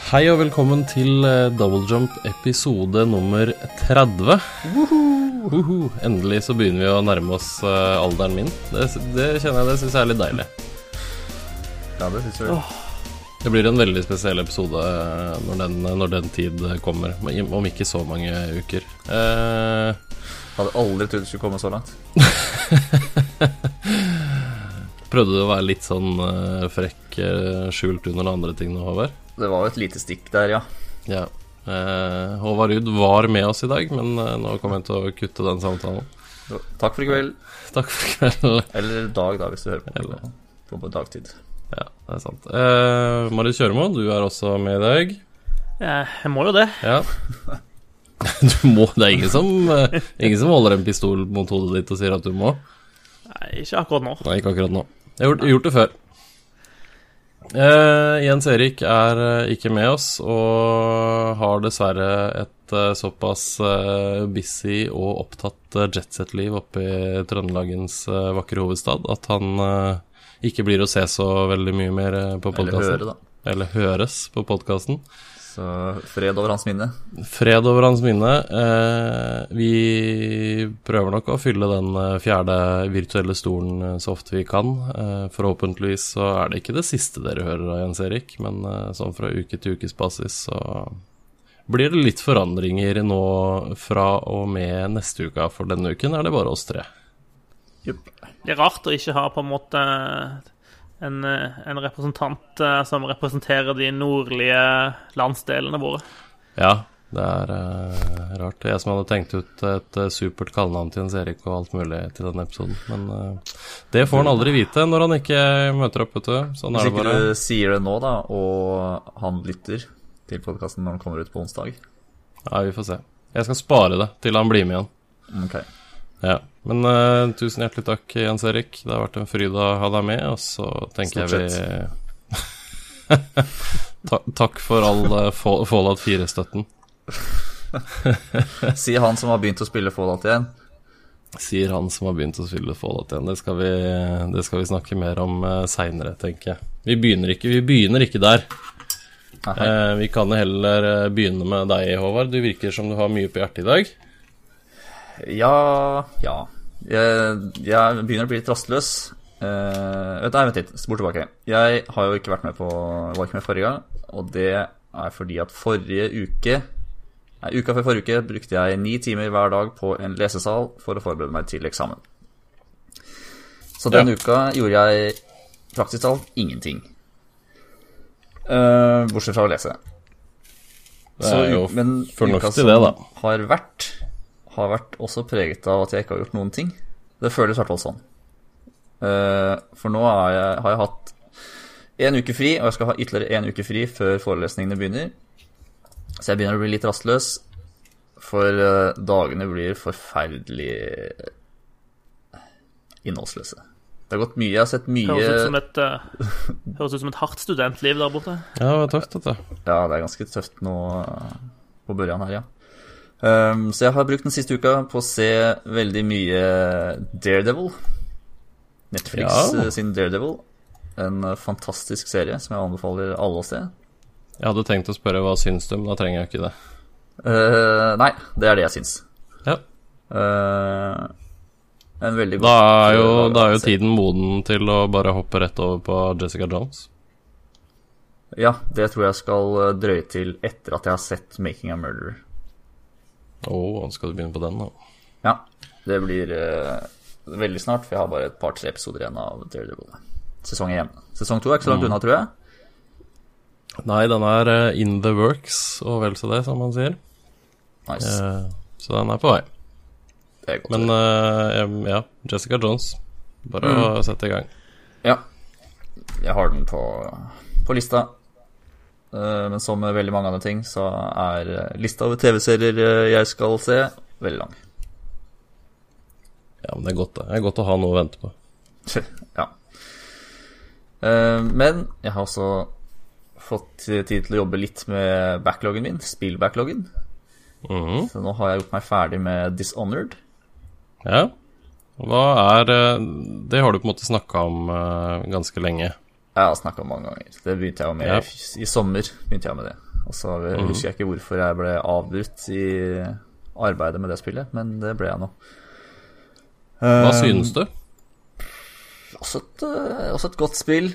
Hei og velkommen til Double Jump episode nummer 30. Endelig så begynner vi å nærme oss alderen min. Det kjenner jeg, det synes jeg er litt deilig. Ja, det synes jeg. Det blir en veldig spesiell episode når den tid kommer, om ikke så mange uker. Hadde aldri trodd det skulle komme så langt. Prøvde du å være litt sånn frekk, skjult under andre ting nå, Håvard? Det var jo et lite stikk der, ja. Ja. Håvard Rudd var med oss i dag, men nå kommer jeg til å kutte den samtalen. Takk for i kveld. Takk for i kveld. Eller dag da, hvis du hører på dagtid. Ja, det er sant. Marius Kjøremo, du er også med i dag. Jeg må jo det. Ja. Du må, det er ingen som holder en pistol mot hodet ditt og sier at du må. Nei, ikke akkurat nå. Nei, ikke akkurat nå. Jeg har gjort det før. Jens Erik er ikke med oss og har dessverre et såpass busy og opptatt jetset-liv oppe i Trøndelagens vakre hovedstad at han ikke blir å se så veldig mye mer på podcasten. Eller høre da. Eller høres på podcasten. Så fred over hans minne. Fred over hans minne. Vi prøver nok å fylle den fjerde virtuelle stolen så ofte vi kan. Forhåpentligvis så er det ikke det siste dere hører av Jens Erik, men sånn fra uke til ukes basis så blir det litt forandringer nå fra og med neste uke. For denne uken er det bare oss tre. Jupp. Det er rart å ikke ha på en måte en representant som representerer de nordlige landsdelene våre. Ja, det er rart. Jeg som hadde tenkt ut et supert kallenavn til Jens Erik og alt mulig til denne episoden. Men det får han aldri vite når han ikke møter opp, vet du. Sånn er det bare. Hvis ikke du sier det nå da, og han lytter til podcasten når han kommer ut på onsdag. Ja, vi får se. Jeg skal spare det til han blir med igjen. Ok. Ja, men tusen hjertelig takk, Jens Erik. Det har vært en fryd å ha deg med, og så tenker jeg vi... Takk for all Fallout 4-støtten. Sier han som har begynt å spille Fallout igjen. Sier han som har begynt å spille Fallout igjen. Det skal vi snakke mer om senere, tenker jeg. Vi begynner ikke der. Vi kan heller begynne med deg, Håvard. Du virker som du har mye på hjertet i dag. Ja. Jeg begynner å bli litt rastløs. Vent litt, spor tilbake. Jeg har jo ikke vært med var ikke med forrige gang, og det er fordi at uka før forrige uke brukte jeg 9 timer hver dag på en lesesal for å forberede meg til eksamen. Så den uka gjorde jeg praktisk talt ingenting. Bortsett fra å lese. Det er jo fornuftig det, da. Har vært også preget av at jeg ikke har gjort noen ting. Det føles i hvert fall sånn. For nå har jeg hatt 1 uke fri, og jeg skal ha ytterligere 1 uke fri før forelesningene begynner. Så jeg begynner å bli litt rastløs, for dagene blir forferdelig innholdsløse. Det har gått mye, jeg har sett mye... Høres ut som et hardt studentliv der borte. Ja, det var tøft dette. Ja, det er ganske tøft nå på børjan her, ja. Så jeg har brukt den siste uka på å se veldig mye Daredevil. Netflix sin Daredevil. En fantastisk serie som jeg anbefaler alle å se. Jeg hadde tenkt å spørre hva syns du, men da trenger jeg ikke det. Nei, det er det jeg syns. Ja. En veldig god... Da er jo tiden moden til å bare hoppe rett over på Jessica Jones. Ja, det tror jeg skal drøye til etter at jeg har sett Making a Murderer. Skal du begynne på den da? Ja, det blir veldig snart, for jeg har bare et par-tre episoder igjen av Daredevil. Sesong 1. Sesong 2 er ikke så langt unna, tror jeg. Nei, den er in the works, og vel så det, som man sier. Nice. Så den er på vei. Det er godt. Men Jessica Jones. Bare å sette i gang. Ja, jeg har den på lista. Men som med veldig mange andre ting så er lista over TV-serier jeg skal se veldig lang. Ja, men det er godt å ha noe å vente på. Ja. Men jeg har også fått tid til å jobbe litt med backloggen min, spillbackloggen. Så nå har jeg gjort meg ferdig med Dishonored. Ja. Det har du på en måte snakket om ganske lenge. Jeg har snakket om mange ganger. Det begynte jeg jo med i sommer, begynte jeg med det. Og så husker jeg ikke hvorfor jeg ble avbrutt i arbeidet med det spillet, men det ble jeg nå. Hva synes du? Også et godt spill.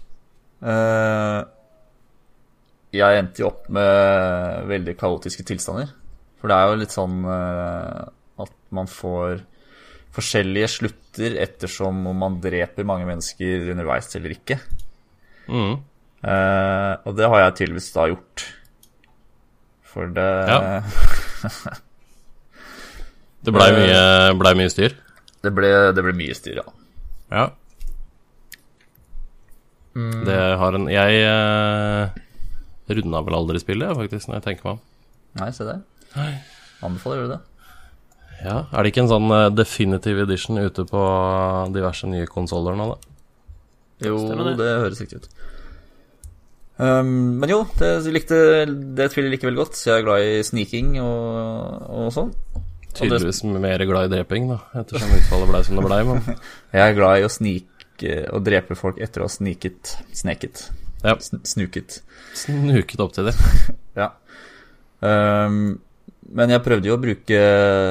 Jeg endte jo opp med veldig kaotiske tilstander. For det er jo litt sånn at man får forskjellige slutter ettersom om man dreper mange mennesker underveis eller ikke. Og det har jeg tydeligvis da gjort. For det Det ble mye styr? Det ble mye styr, ja. Ja. Det har jeg rundet vel aldri spillet, faktisk, når jeg tenker meg om. Nei, se der. Anbefaler du det? Ja, er det ikke en sånn definitive edition ute på diverse nye konsoler nå, da? Jo, det høres riktig ut. Men jo, jeg likte det spillet likevel godt. Så jeg er glad i sneaking og sånn. Tydeligvis mer glad i dreping, da, ettersom utfallet ble som det ble. Men jeg er glad i å snike og drepe folk etter å ha sneket. Ja. Snuket opp til det. Ja. Men jeg prøvde jo å bruke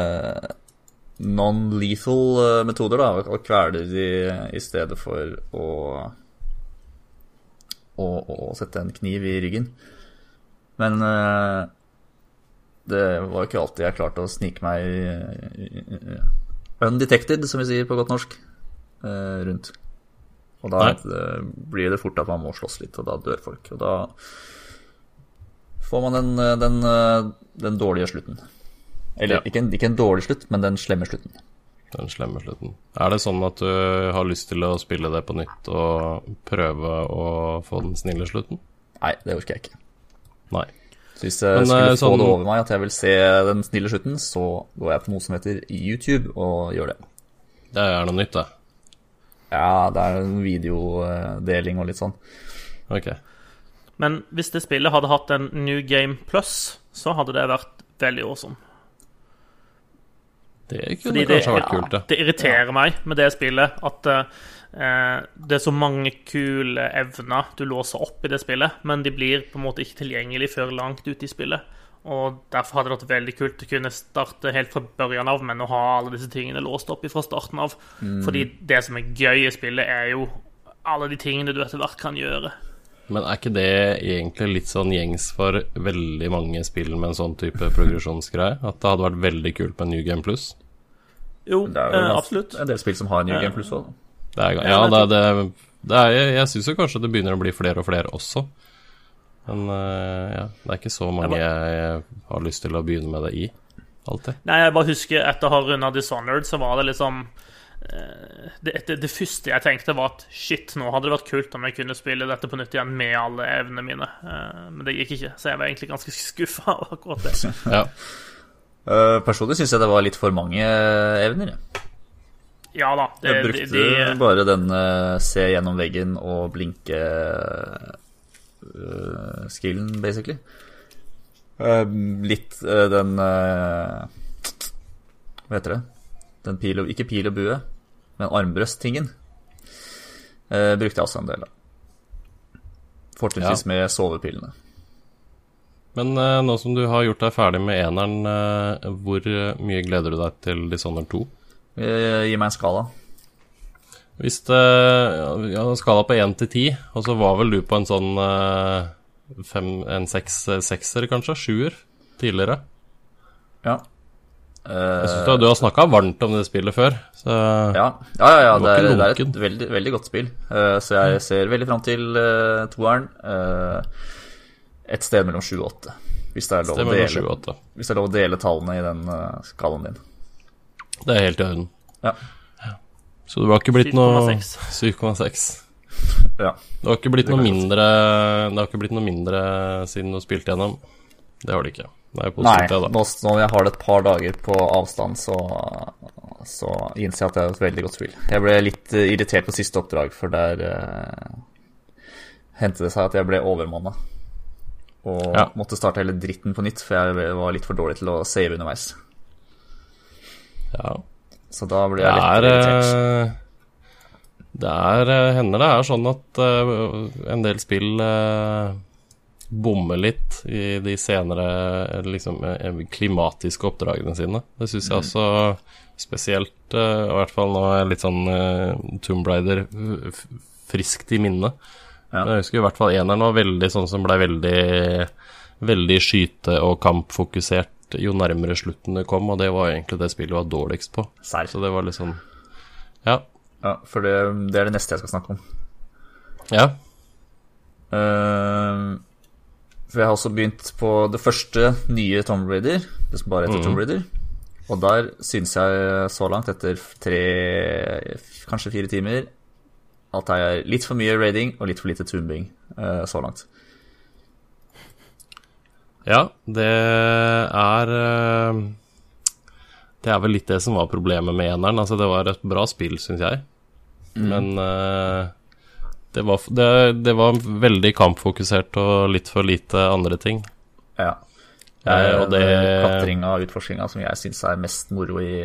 non-lethal metoder, da, og kvele de i stedet for å sette en kniv i ryggen. Men det var jo ikke alltid jeg klarte å snike meg undetected, som vi sier på godt norsk, rundt. Og da blir det fort at man må slåss litt, og da dør folk. Og da får man den dårlige slutten. Eller ikke en dårlig slutt, men den slemme slutten. Den slemme slutten. Er det sånn at du har lyst til å spille det på nytt og prøve å få den snille slutten? Nei, det orker jeg ikke. Nei. Så hvis jeg skulle få det over meg at jeg vil se den snille slutten, så går jeg på noe som heter YouTube og gjør det. Det er noe nytt, det. Ja, det er en videodeling og litt sånn. Ok. Men hvis det spillet hadde hatt en New Game Plus, så hadde det vært veldig awesome. Det kunne kanskje vært kult, det. Det irriterer meg med det spillet at det er så mange kule evner du låser opp i det spillet, men de blir på en måte ikke tilgjengelig før langt ut i spillet. Og derfor hadde det vært veldig kult å kunne starte helt fra børjan av, men å ha alle disse tingene låst opp fra starten av. Fordi det som er gøy i spillet er jo alle de tingene du etter hvert kan gjøre. Men er ikke det egentlig litt sånn gjengs for veldig mange spill med en sånn type progresjonsgreie? At det hadde vært veldig kult med New Game Plus? Jo, absolutt. En del spill som har New Game Plus også. Jeg synes jo kanskje det begynner å bli flere og flere også. Men det er ikke så mange jeg har lyst til å begynne med det i, alltid. Nei, jeg bare husker etter å ha rundet Dishonored, så var det liksom det første jeg tenkte var at shit, nå hadde det vært kult om jeg kunne spille dette på nytt igjen med alle evnene mine. Men det gikk ikke, så jeg var egentlig ganske skuffet av akkurat det. Ja. Personlig synes jeg det var litt for mange evner. Ja da. Jeg brukte bare den se gjennom veggen og blinke skillen, basically. Litt den hva heter det? Ikke pil og bue, men armbrøst-tingen brukte jeg også en del av. Fortrinnsvis med sovepillene. Men nå som du har gjort deg ferdig med eneren, hvor mye gleder du deg til Dishonored 2? Gi meg en skala. Hvis det skala på 1 til 10, og så var vel du på en sånn en 6-er kanskje, 7-er tidligere. Ja. Jeg synes du har snakket varmt om det spillet før, så ja, det er et veldig, veldig godt spill. Så jeg ser veldig frem til toeren. Et sted mellom 7 og 8, hvis det er lov å dele tallene i den skalaen din. Det er helt i orden. Ja. Så det har ikke blitt noe 7,6. Ja. Det har ikke blitt noe mindre. Det har ikke blitt noe mindre siden du spilte gjennom. Det har det ikke. Det er positivt. Nei, når jeg har det et par dager på avstand, så innser jeg at det er et veldig godt spill. Jeg ble litt irritert på siste oppdrag, for der hendte det seg at jeg ble overmannet og måtte starte hele dritten på nytt, for jeg var litt for dårlig til å save underveis. Ja. Så da ble jeg litt irritert. hender det sånn at en del spill bommer litt i de senere liksom, klimatiske oppdragene sine. Det synes jeg også spesielt, i hvert fall nå litt sånn Tomb Raider friskt i minne. Ja. Men jeg husker i hvert fall eneren var veldig sånn som ble veldig skyte- og kampfokusert jo nærmere slutten det kom, og det var egentlig det spillet var dårligst på. Serr. Så det var litt sånn, ja. Ja, for det er det neste jeg skal snakke om. Ja. For jeg har også begynt på det første nye Tomb Raider, det som bare heter Tomb Raider. Og der synes jeg så langt, etter 3, kanskje 4 timer, at det er litt for mye raiding og litt for lite tombing så langt. Ja, det er vel litt det som var problemet med eneren. Altså, det var et bra spill, synes jeg. Men det var veldig kampfokusert og litt for lite andre ting. Ja. Og det klatringa og utforskinga som jeg synes er mest moro i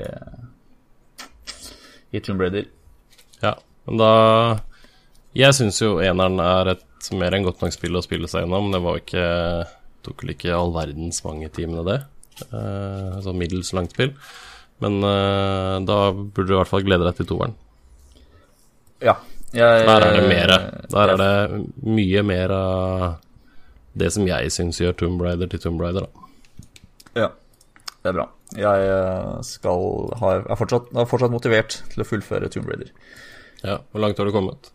Tomb Raider. Ja, men jeg synes jo eneren er et mer enn godt nok spill å spille seg gjennom. Det tok vel ikke all verdens mange timene det. Sånn middels langt spill. Men da burde du i hvert fall glede deg til toeren. Ja. Der er det mer. Der er det mye mer av det som jeg synes gjør Tomb Raider til Tomb Raider, da. Ja, det er bra. Jeg er fortsatt motivert til å fullføre Tomb Raider. Ja, hvor langt har du kommet?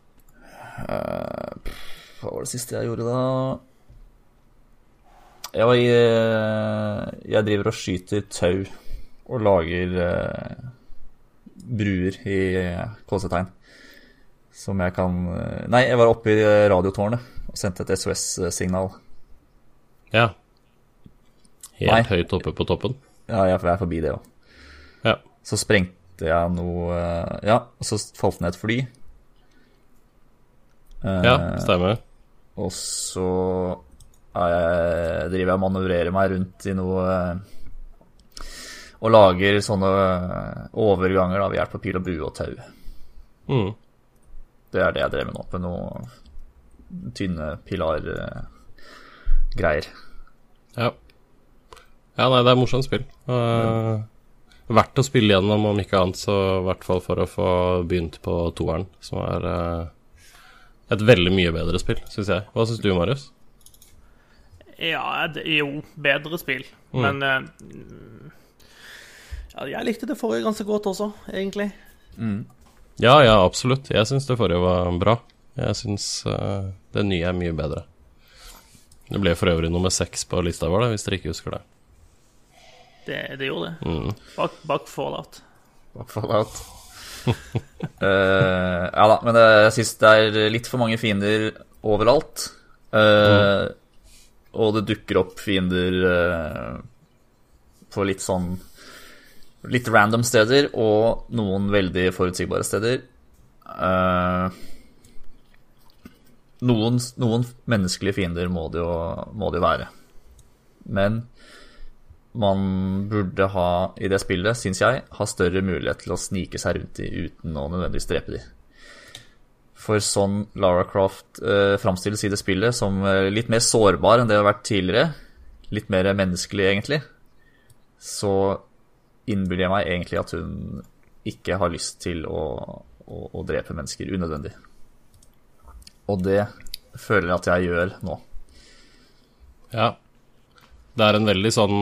Hva var det siste jeg gjorde da? Jeg driver og skyter tau og lager bruer i KC-tegn som jeg kan... Nei, jeg var oppe i radiotårnet og sendte et SOS-signal. Ja. Helt høyt oppe på toppen. Ja, jeg er forbi det også. Ja. Så sprengte jeg noe... Ja, og så falt ned et fly. Ja, stemmer. Og så driver jeg og manøvrerer meg rundt i noe og lager sånne overganger da, ved hjelp av pil og bue og tau. Det er det jeg drev med nå, på noe tynne pilar-greier. Ja. Ja, nei, det er morsomt spill. Verdt å spille gjennom, om ikke annet, så i hvert fall for å få begynt på toeren, som er et veldig mye bedre spill, synes jeg. Hva synes du, Marius? Ja, det er jo bedre spill, men ja, jeg likte det forrige ganske godt også, egentlig. Ja, absolutt. Jeg synes det forrige var bra. Jeg synes det nye er mye bedre. Det ble for øvrig nummer 6 på lista vår, hvis dere ikke husker det. Det gjorde det. Bak Fallout. Bak Fallout. Ja da, men jeg synes det er litt for mange fiender overalt. Og det dukker opp fiender på litt sånn litt random steder og noen veldig forutsigbare steder. Noen menneskelige fiender må det jo være. Men man burde ha, i det spillet, synes jeg, ha større mulighet til å snike seg rundt i uten å nødvendigvis drepe de. For sånn Lara Croft framstilles i det spillet som litt mer sårbar enn det har vært tidligere, litt mer menneskelig egentlig, så innbiller jeg meg egentlig at hun ikke har lyst til å drepe mennesker unødvendig. Og det føler jeg at jeg gjør nå. Ja. Det er en veldig sånn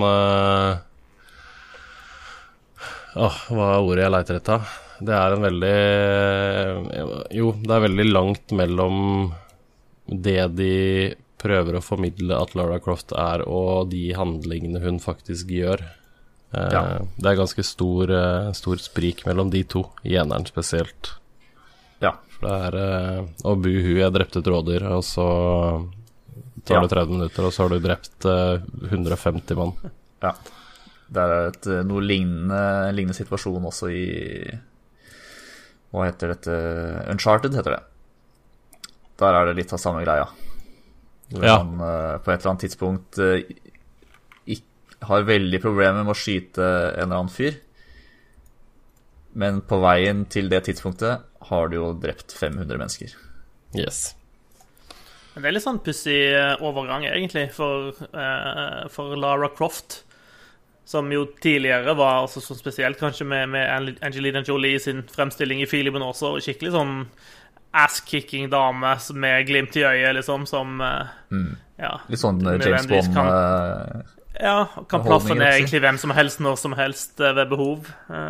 hva er ordet jeg leter etter? Det er en veldig det er veldig langt mellom det de prøver å formidle at Lara Croft er, og de handlingene hun faktisk gjør. Det er ganske stor sprik mellom de to, i eneren spesielt. Ja. For det er og buhu, jeg drepte et rådyr, og så tar det 30 minutter, og så har du drept 150 mann. Ja. Det er noe lignende situasjon også i hva heter dette? Uncharted heter det. Der er det litt av samme greia. Hvor man på et eller annet tidspunkt har veldig problemer med å skyte en eller annen fyr. Men på veien til det tidspunktet har du jo drept 500 mennesker. Yes. Men det er litt sånn pussig overgang, egentlig, for Lara Croft. Som jo tidligere var altså, så spesielt, kanskje med Angelina Jolie sin fremstilling i Filmen også. Skikkelig sånn ass-kicking dame med glimt i øyet, liksom, som ja, litt sånn James Bond kan plaffe ned egentlig hvem som helst, når som helst, ved behov.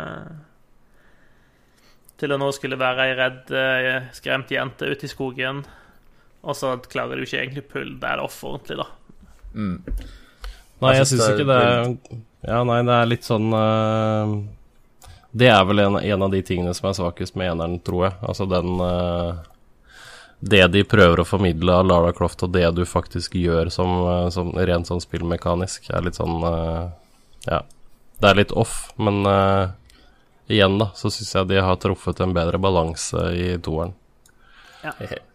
Til å nå skulle være ei redd, skremt jente ute i skogen. Og så klarer du ikke egentlig pulle det off ordentlig, da. Nei, jeg synes ikke det er... Ja, nei, det er litt sånn det er vel en av de tingene som er svakest med eneren, tror jeg. Altså den det de prøver å formidle av Lara Croft, og det du faktisk gjør som rent sånn spillmekanisk, er litt sånn ja, det er litt off. Men igjen da, så synes jeg de har truffet en bedre balanse i toeren. Ja.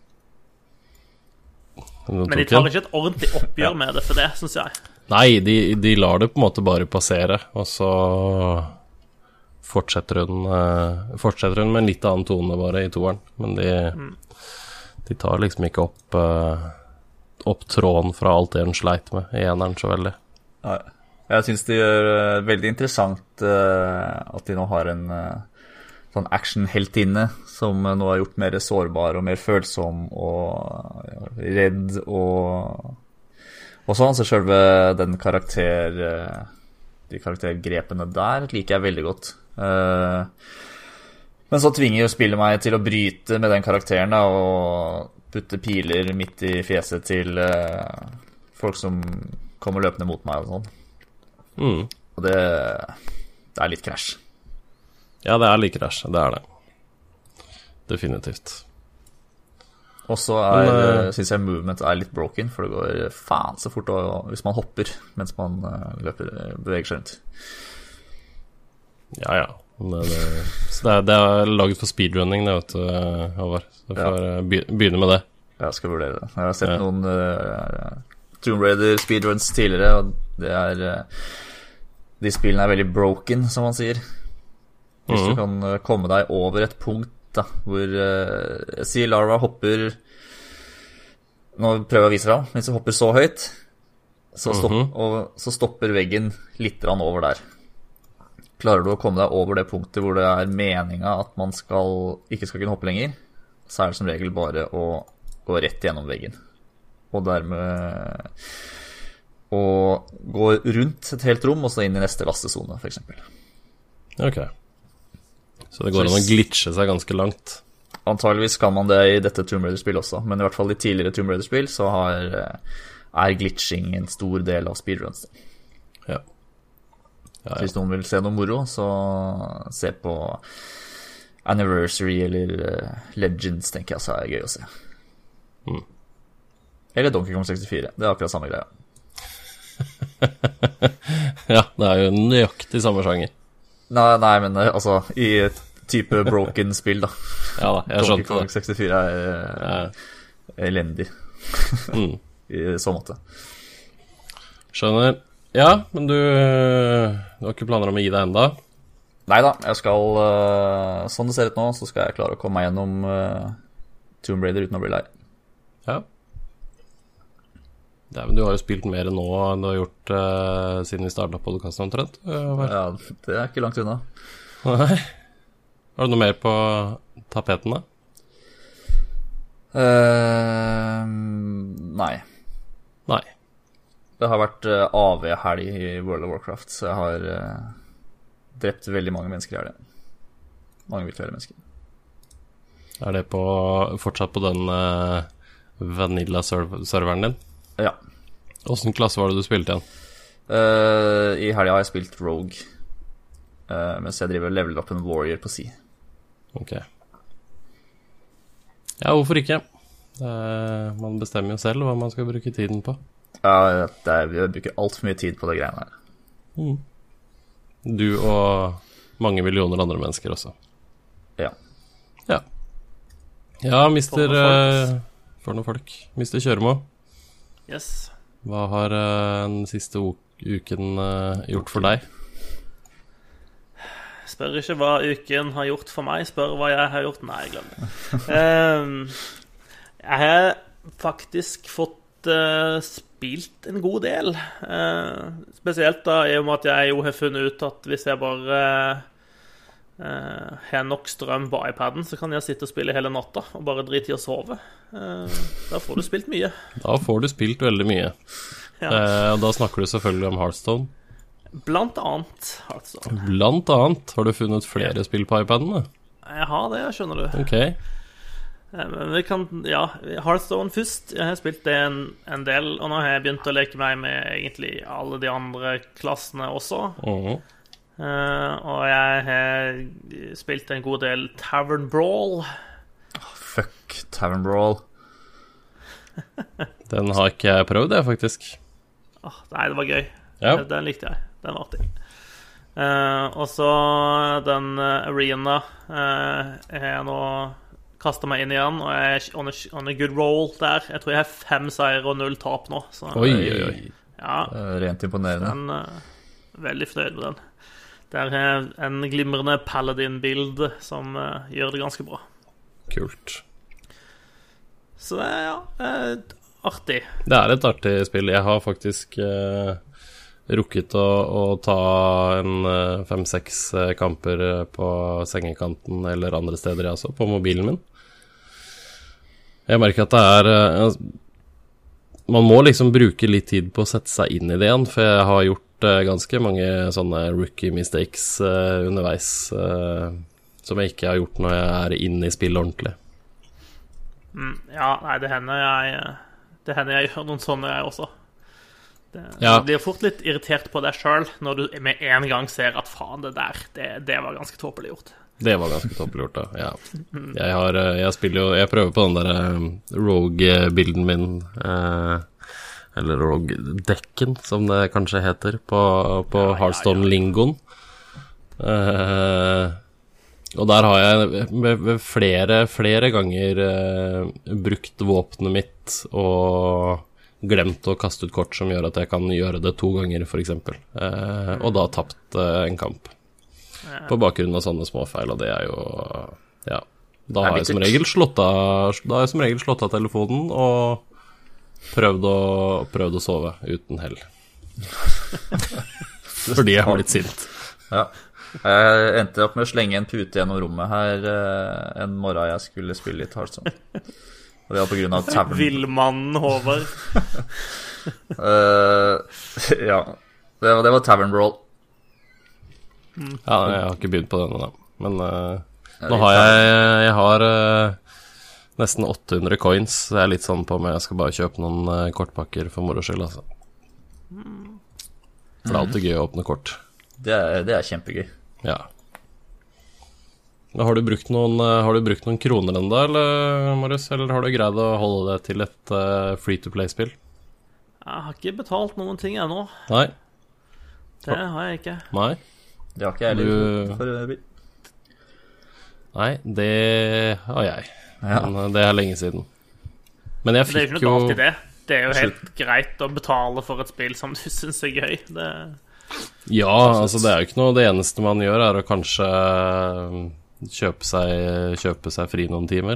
Men de tar ikke et ordentlig oppgjør med det for det, synes jeg. Nei, de lar det på en måte bare passere, og så fortsetter hun med en litt annen tone bare i toeren. Men de tar liksom ikke opp tråden fra alt det hun sleit med i eneren så veldig. Ja, jeg synes det gjør veldig interessant at de nå har en sånn action-heltinne som nå har gjort mer sårbar og mer følsom og redd og sånn, så selve den de karaktergrepene der liker jeg veldig godt. Men så tvinger jo spillet meg til å bryte med den karakteren da, og putte piler midt i fjeset til folk som kommer løpende mot meg og sånn. Og det er litt krasj. Ja, det er litt krasj, det er det. Definitivt. Og så synes jeg movement er litt broken, for det går faen så fort hvis man hopper mens man beveger seg rundt. Ja. Så det er laget for speedrunning, det, vet du, Håvard. Så får begynne med det. Jeg skal vurdere det. Jeg har sett noen Tomb Raider speedruns tidligere, og det de spillene er veldig broken, som man sier. Hvis du kan komme deg over et punkt da, hvor jeg sier Lara hopper, nå prøver jeg å vise deg, hvis du hopper så høyt så stopper veggen litt over der. Klarer du å komme deg over det punktet hvor det er meningen at man ikke skal kunne hoppe lenger, så er det som regel bare å gå rett gjennom veggen og dermed å gå rundt et helt rom og så inn i neste lastesone, for eksempel. Ok. Så det går an å glitche seg ganske langt. Antageligvis kan man det i dette Tomb Raider-spill også, men i hvert fall i tidligere Tomb Raider-spill så er glitching en stor del av speedruns. Ja. Hvis noen vil se noe moro, så se på Anniversary eller Legends, tenker jeg så er gøy å se. Eller Donkey Kong 64, det er akkurat samme greia. Ja, det er jo nøyaktig samme sjanger. Nei, men altså i et type broken spill da. Ja da, jeg skjønte det. Donkey Kong 64 er elendig i så måte. Skjønner. Ja, men du har ikke planer om å gi deg enda? Neida, jeg skal sånn det ser ut nå, så skal jeg klare å komme meg gjennom Tomb Raider uten å bli lei. Ja. Men du har jo spilt mer nå enn du har gjort siden vi startet podcasten omtrent. Ja, det er ikke langt unna. Nei. Har du noe mer på tapeten da? Nei. Det har vært AV-helg i World of Warcraft, så jeg har drept veldig mange mennesker i helgen. Mange virtuelle mennesker. Er det fortsatt på den Vanilla-serveren din? Ja. Hvordan klasse var det du spilte igjen? I helgen har jeg spilt Rogue, mens jeg driver og leveler opp en Warrior på si. Ok. Ja, hvorfor ikke? Man bestemmer jo selv hva man skal bruke tiden på. Ja, jeg bruker alt for mye tid på det greiene her. Du og mange millioner andre mennesker også. Ja. Ja, mister for noen folk. Mister Kjøremo. Yes. Hva har den siste uken gjort for deg? Spør ikke hva uken har gjort for meg, spør hva jeg har gjort. Nei, glem det. Jeg har faktisk fått spilt en god del. Spesielt da, i og med at jeg jo har funnet ut at hvis jeg bare har nok strøm på iPaden, så kan jeg sitte og spille hele natta og bare drite i å sove. Da får du spilt mye. Da får du spilt veldig mye. Ja. Da snakker du selvfølgelig om Hearthstone. Blant annet Hearthstone. Blant annet. Har du funnet flere spill på iPaden? Da? Jeg har det, skjønner du. Ok. Men vi kan, Hearthstone først. Jeg har spilt det en del, og nå har jeg begynt å leke meg med egentlig alle de andre klassene også. Og jeg har spilt en god del Tavern Brawl. Fuck Tavern Brawl. Den har ikke jeg prøvd, det, faktisk. Nei, det var gøy. Ja. Den likte jeg. Den var artig. Og så den Arena jeg har nå kastet meg inn igjen, og jeg er on a good roll der. Jeg tror jeg har 5 seier og 0 tap nå. Så, Oi. Ja, rent imponerende. Veldig fornøyd med den. Der er en glimrende Paladin-bild som gjør det ganske bra. Kult. Så det er artig. Det er et artig spill. Jeg har faktisk rukket å ta en 5-6 kamper på sengekanten eller andre steder jeg også, på mobilen min. Jeg merker at det er man må liksom bruke litt tid på å sette seg inn i det igjen, for jeg har gjort ganske mange sånne rookie mistakes underveis som jeg ikke har gjort når jeg er inne i spillet ordentlig. Ja, nei, det hender jeg gjør noen sånne jeg også. Du blir fort litt irritert på deg selv når du med en gang ser at faen, det var ganske tåpelig gjort. Det var ganske tåpelig gjort, da. Ja. Jeg prøver på den der Rogue-bilden min, eller Rogue-dekken, som det kanskje heter, på Hearthstone-lingoen. Og der har jeg flere ganger brukt våpenet mitt og glemt å kaste ut kort som gjør at jeg kan gjøre det 2 ganger, for eksempel. Og da tapt en kamp. På bakgrunn av sånne småfeil, og det er jo Da har jeg som regel slått av telefonen og prøvd å sove uten hell. Fordi jeg har litt sint. Ja. Jeg endte opp med å slenge en pute gjennom rommet her en morgen jeg skulle spille litt Hearthstone. Og det var på grunn av tavern. Villmannen Håvard. Ja. Det var Tavern Brawl. Ja, jeg har ikke begynt på den ennå. Men nå har jeg har nesten 800 coins, så jeg er litt sånn på om jeg skal bare kjøpe noen kortpakker for moro skyld, altså. For det er alltid gøy å åpne kort. Det er kjempegøy. Ja. Har du brukt noen kroner enda, eller, Marius? Eller har du greid å holde det til et free-to-play-spill? Jeg har ikke betalt noen ting ennå. Nei. Det har jeg ikke. Nei. Det har ikke jeg heller. Nei, det har jeg. Ja. Men det er lenge siden. Men jeg fikk jo... Det er jo ikke noe galt i det. Det er jo helt greit å betale for et spill som du synes er gøy. Ja, altså det er jo ikke noe. Det eneste man gjør er å kanskje kjøpe seg fri noen timer.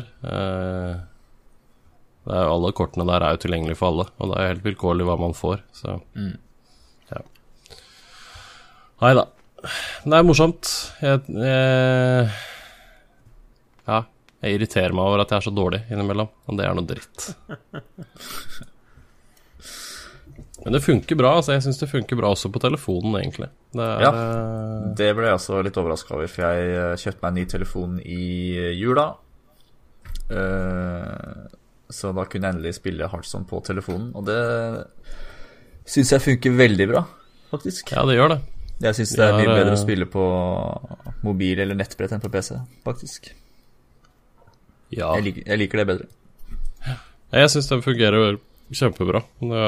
Alle kortene der er jo tilgjengelige for alle, og det er helt vilkårlig hva man får. Så ja. Neida. Det er morsomt. Jeg irriterer meg over at jeg er så dårlig innimellom, og det er noe dritt. Men det funker bra, altså jeg synes det funker bra også på telefonen egentlig. Det ble jeg også litt overrasket over, for jeg kjøpte meg en ny telefon i jula. Så da kunne jeg endelig spille Hearthstone på telefonen, og det synes jeg funker veldig bra, faktisk. Ja, det gjør det. Jeg synes det er mye bedre å spille på mobil eller nettbrett enn på PC, faktisk. Ja. Jeg liker det bedre. Jeg synes det fungerer kjempebra.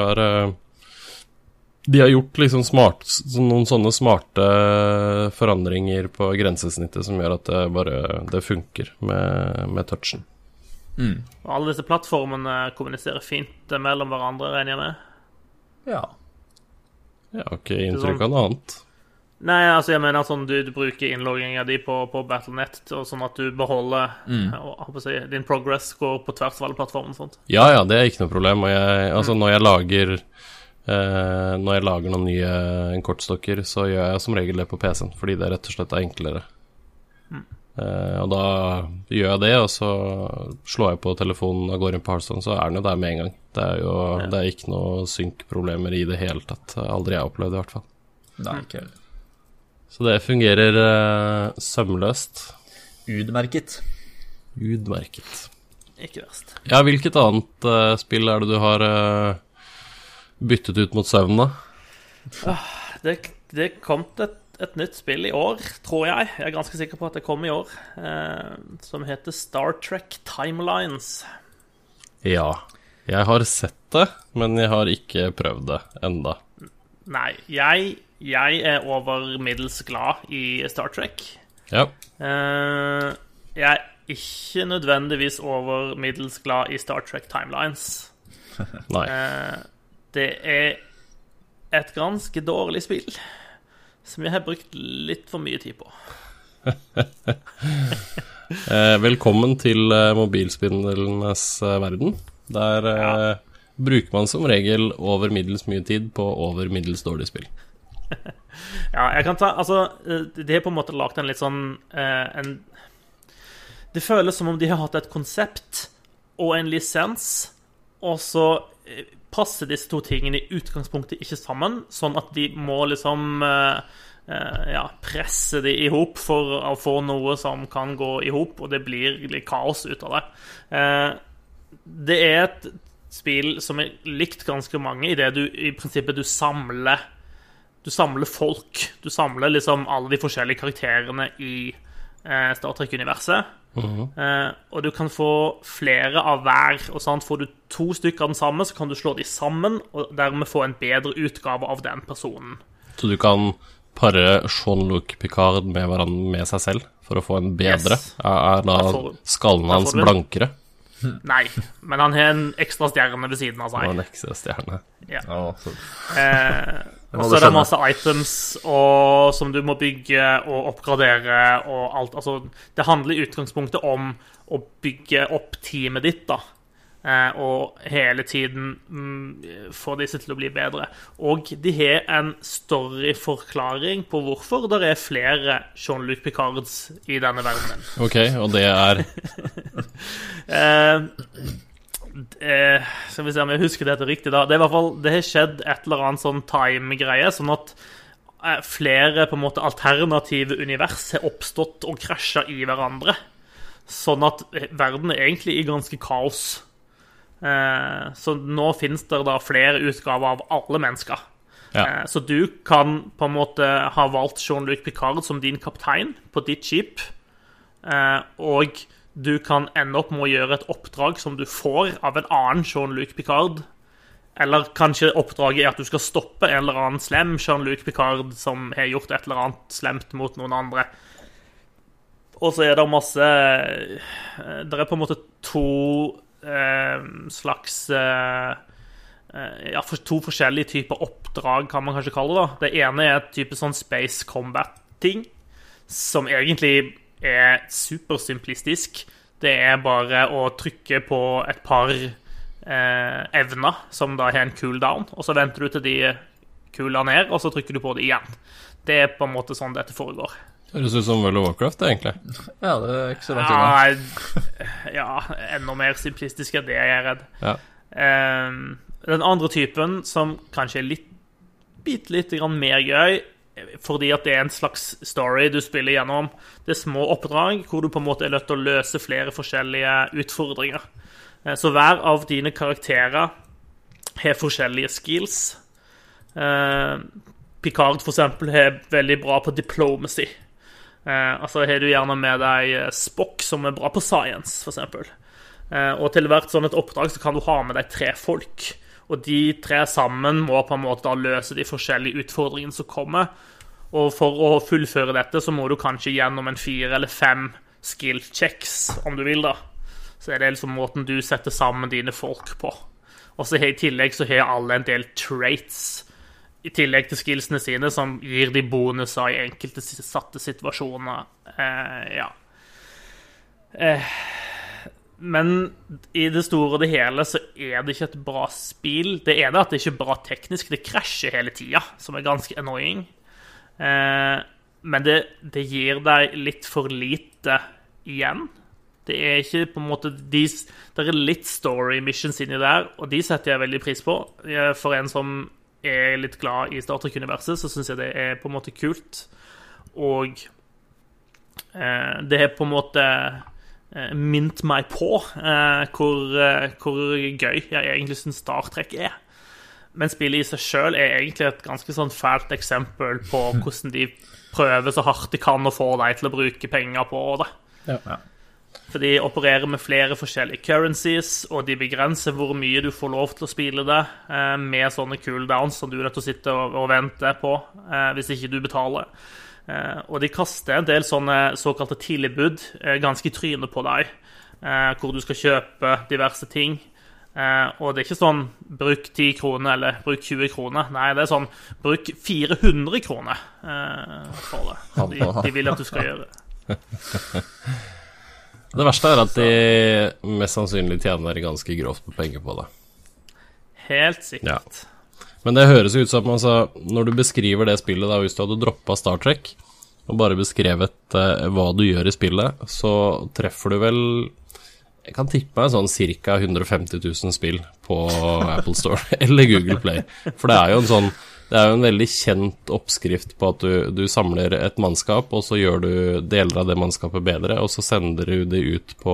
De har gjort liksom noen sånne smarte forandringer på grensesnittet som gjør at det funker med touchen. Og alle disse plattformene kommuniserer fint mellom hverandre, regner jeg med? Ja. Jeg har ikke inntrykk av noe annet. Nei, altså jeg mener sånn du bruker innlogginga di på Battle.net, og sånn at du beholder din progress går på tvers av alle plattformer og sånt. Ja, det er ikke noe problem. Og altså når jeg lager noen nye kortstokker, så gjør jeg som regel det på PC-en, fordi det rett og slett er enklere. Og da gjør jeg det, og så slår jeg på telefonen og går inn på Hearthstone, så er den jo der med en gang. Det er ikke noe synk-problemer i det hele tatt. Aldri jeg har opplevd det i hvert fall. Nei, ikke heller. Så det fungerer sømløst. Utmerket. Ikke verst. Ja, hvilket annet spill er det du har byttet ut mot søvn da? Det kom et nytt spill i år, tror jeg. Jeg er ganske sikker på at det kom i år. Som heter Star Trek Timelines. Ja, jeg har sett det, men jeg har ikke prøvd det enda. Nei, jeg er over middels glad i Star Trek. Ja. Jeg er ikke nødvendigvis over middels glad i Star Trek Timelines. Nei. Det er et ganske dårlig spill, som jeg har brukt litt for mye tid på. Velkommen til mobilspindelnes verden. Der bruker man som regel over middels mye tid på over middels dårlig spill. Ja, jeg kan ta, altså de har på en måte lagt en litt sånn det føles som om de har hatt et konsept og en lisens, og så passer disse to tingene i utgangspunktet ikke sammen, sånn at de må liksom presse det i hop for å få noe som kan gå i hop, og det blir litt kaos ut av det. Det er et spill som er likt ganske mange, i det du i prinsippet du samler folk. Du samler liksom alle de forskjellige karakterene i Star Trek-universet. Og du kan få flere av hver, og sånn, får du 2 stykker av den samme, så kan du slå de sammen, og dermed få en bedre utgave av den personen. Så du kan pare Jean-Luc Picard med seg selv for å få en bedre? Yes. Er da skallen hans blankere? Nei, men han har en ekstra stjerne ved siden av seg. En ekstra stjerne. Ja. Og så er det masse items som du må bygge og oppgradere og alt. Altså, det handler i utgangspunktet om å bygge opp teamet ditt da, og hele tiden få disse til å bli bedre. Og de har en storyforklaring på hvorfor det er flere Jean-Luc Picards i denne verdenen. Ok, og det er skal vi se om jeg husker dette riktig da. Det er i hvert fall, det har skjedd et eller annet sånn time-greie, sånn at flere på en måte alternative univers har oppstått og krasjet i hverandre, sånn at verden er egentlig i ganske kaos. Så nå finnes det da flere utgaver av alle mennesker. Ja. Så du kan på en måte ha valgt Jean-Luc Picard som din kaptein på ditt skip, og du kan ende opp med å gjøre et oppdrag som du får av en annen Jean-Luc Picard, eller kanskje oppdraget er at du skal stoppe en eller annen slem Jean-Luc Picard som har gjort et eller annet slemt mot noen andre. Og så er det masse, det er på en måte 2 slags to forskjellige typer oppdrag, kan man kanskje kalle det da. Det ene er et type sånn space combat-ting, som egentlig er supersimplistisk. Det er bare å trykke på et par evner som da har en cooldown, og så venter du til de cooler ned, og så trykker du på det igjen. Det er på en måte sånn dette foregår. Det høres ut som World of Warcraft, egentlig. Ja, det er ikke så langt unna. Ja, enda mer simplistisk enn det jeg er redd. Ja. Den andre typen, som kanskje er bitte litt mer gøy, fordi at det er en slags story du spiller gjennom. Det er små oppdrag hvor du på en måte er nødt til å løse flere forskjellige utfordringer. Så hver av dine karakterer har forskjellige skills. Picard for eksempel er veldig bra på diplomacy. Altså har du gjerne med deg Spock som er bra på science for eksempel. Og til hvert sånn et oppdrag så kan du ha med deg 3 folk. Og de 3 sammen må på en måte da løse de forskjellige utfordringene som kommer. Og for å fullføre dette så må du kanskje gjennom en 4 eller 5 skill checks, om du vil da. Så er det liksom måten du setter sammen dine folk på. Og så i tillegg så har alle en del traits i tillegg til skillsene sine, som gir de bonuser i enkelte satte situasjoner. Ja. Men i det store og det hele så er det ikke et bra spill. Det er det at det ikke er bra teknisk. Det krasjer hele tiden, som er ganske annoying. Men det gir deg litt for lite igjen. Det er ikke på en måte det er litt story missions inni der, og de setter jeg veldig pris på. For en som er litt glad i Star Trek-universet, så synes jeg det er på en måte kult. Og det er på en måte mint meg på hvor gøy jeg egentlig synes Star Trek er. Men spillet i seg selv er egentlig et ganske sånn fælt eksempel på hvordan de prøver så hardt de kan å få deg til å bruke penger på det. Ja. For de opererer med flere forskjellige currencies, og de begrenser hvor mye du får lov til å spille det, med sånne cooldowns som du er nødt til å sitte og vente på hvis ikke du betaler. Og de kaster en del sånne såkalte tilbud ganske i trynet på deg, hvor du skal kjøpe diverse ting. Og det er ikke sånn bruk 10 kroner eller bruk 20 kroner. Nei, det er sånn bruk 400 kroner for det. De vil at du skal gjøre. Det verste er at de mest sannsynlig tjener ganske grovt på penger på det. Helt sikkert. Ja. Men det høres ut som, altså, når du beskriver det spillet da, hvis du hadde droppet Star Trek og bare beskrevet hva du gjør i spillet, så treffer du vel, jeg kan tippe meg sånn cirka 150 000 spill på Apple Store eller Google Play. For det er jo en sånn, det er jo en veldig kjent oppskrift på at du samler et mannskap, og så gjør du deler av det mannskapet bedre, og så sender du det ut på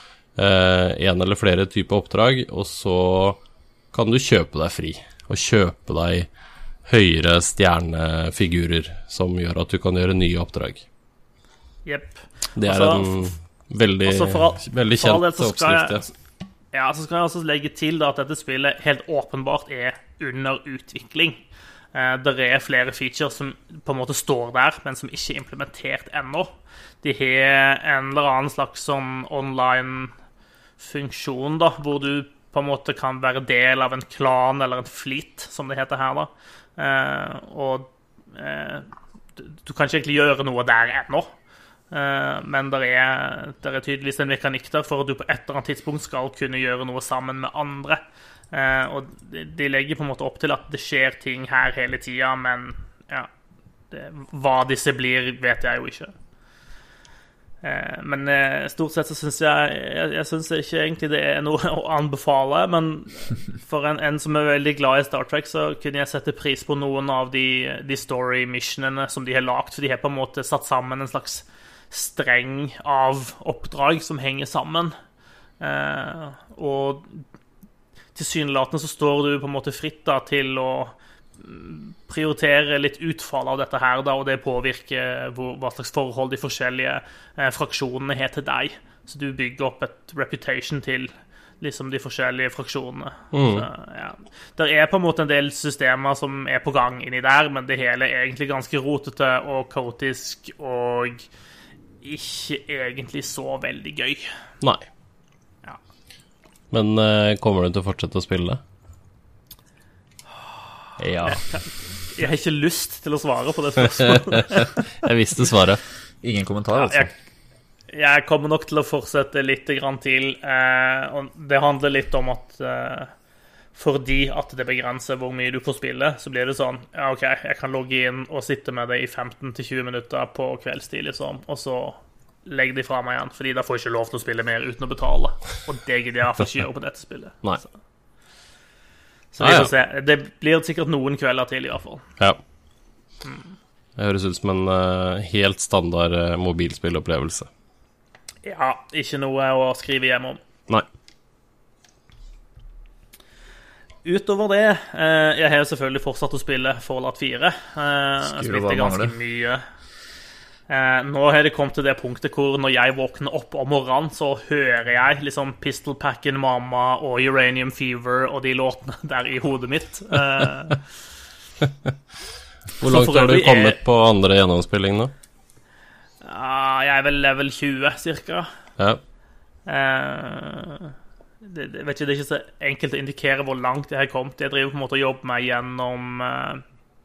en eller flere typer oppdrag, og så kan du kjøpe deg fri, og kjøpe deg høyere stjernefigurer, som gjør at du kan gjøre nye oppdrag. Jep. Det er en veldig, veldig kjent oppskrift, ja. Så skal jeg også legge til da, at dette spillet helt åpenbart er under utvikling. Det er flere features som på en måte står der, men som ikke er implementert ennå. De har en eller annen slags sånn online-funksjon da, hvor du på en måte kan være del av en klan eller en fleet, som det heter her da. Og du kan ikke egentlig gjøre noe der ennå. Men det er tydeligvis en mekanikk der for at du på et eller annet tidspunkt skal kunne gjøre noe sammen med andre. Og de legger på en måte opp til at det skjer ting her hele tiden, men ja, hva disse blir vet jeg jo ikke. Men stort sett så synes jeg synes ikke egentlig det er noe å anbefale, men for en som er veldig glad i Star Trek, så kunne jeg sette pris på noen av de story missionene som de har lagt, for de har på en måte satt sammen en slags streng av oppdrag som henger sammen, og tilsynelatende så står du på en måte fritt da, til å prioritere litt utfall av dette her da, og det påvirker hva slags forhold de forskjellige fraksjonene har til deg. Så du bygger opp et reputation til liksom de forskjellige fraksjonene. Så, ja. Det er på en måte en del systemer som er på gang inni der, men det hele er egentlig ganske rotete og kaotisk og ikke egentlig så veldig gøy. Nei. Men kommer du til å fortsette å spille det? Ja. Jeg har ikke lyst til å svare på det spørsmålet. Jeg visste svaret. Ingen kommentar, altså. Jeg kommer nok til å fortsette litt grann til, og det handler litt om at fordi at det begrenser hvor mye du får spille, så blir det sånn, ja ok, jeg kan logge inn og sitte med det i 15-20 minutter på kveldstid liksom, og så legg de fra meg igjen, fordi da får jeg ikke lov til å spille mer uten å betale. Og det gidder jeg i hvert fall ikke gjøre på dette spillet. Nei. Så vi får se. Det blir sikkert noen kvelder til i hvert fall. Ja. Det høres ut som en helt standard mobilspillopplevelse. Ja, ikke noe å skrive hjem om. Nei. Utover det, jeg har jo selvfølgelig fortsatt å spille Fallout 4. Jeg spilte ganske mye. Nå har det kommet til det punktet hvor når jeg våkner opp om morgenen, så hører jeg liksom Pistol Packin' Mama og Uranium Fever og de låtene der i hodet mitt. Hvor langt har du kommet på andre gjennomspilling nå? Jeg er vel level 20 cirka. Ja. Det er ikke så enkelt å indikere hvor langt jeg har kommet. Jeg driver på en måte og jobber meg gjennom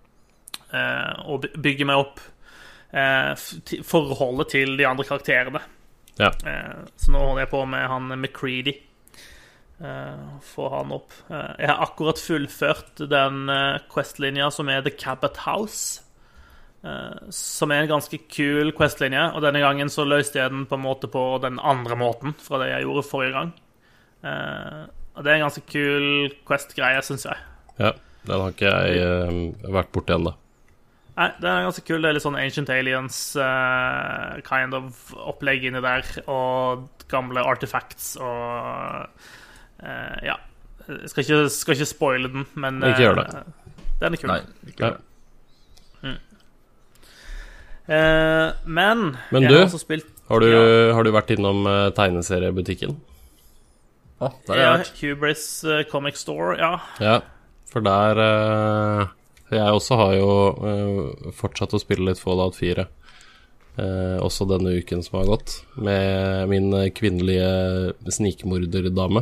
og bygge meg opp forholdet til de andre karakterene. Ja. Så nå holder jeg på med han McCready. Få han opp. Jeg har akkurat fullført den quest-linja som The Cabot House, som en ganske kul quest-linje, og denne gangen så løste jeg den på en måte på den andre måten fra det jeg gjorde forrige gang. Og det en ganske kul quest-greie, synes jeg. Ja, den har ikke jeg vært borte igjen da. Nei, det ganske kul. Det litt sånn Ancient Aliens kind of opplegg inni der, og gamle artifacts og ja. Jeg skal ikke spoile den, men ikke gjør det. Den kul. Nei, ikke gjør det. Men du, jeg har også spilt har du vært innom tegneseriebutikken? Der har jeg vært. Hubris Comic Store, ja. Ja, for der jeg også har jo fortsatt å spille litt Fallout 4 også denne uken som har gått, med min kvinnelige snikmorderdame.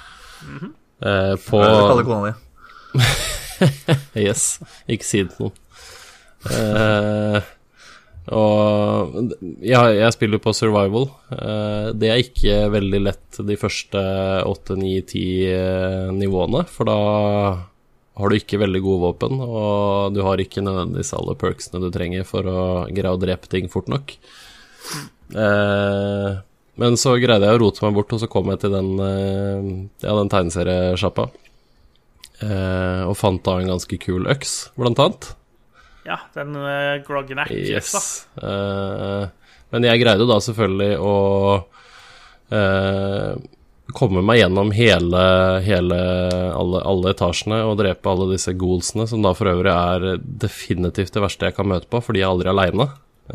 På Hva er det du kaller kona di? Yes, ikke si det til noen. Og jeg spiller på survival. Det er ikke veldig lett de første 8, 9, 10 nivåene, for da har du ikke veldig gode våpen, og du har ikke nødvendigvis alle perksene du trenger for å greie å drepe ting fort nok. Men så greide jeg å rote meg bort, og så kom jeg til den tegneseriesjappa, og fant da en ganske kul øks, blant annet. Ja, den Grognak-øksa. Yes. Men jeg greide da selvfølgelig å komme meg gjennom alle etasjene og drepe alle disse goalsene, som da for øvrig er definitivt det verste jeg kan møte på, fordi jeg er aldri alene.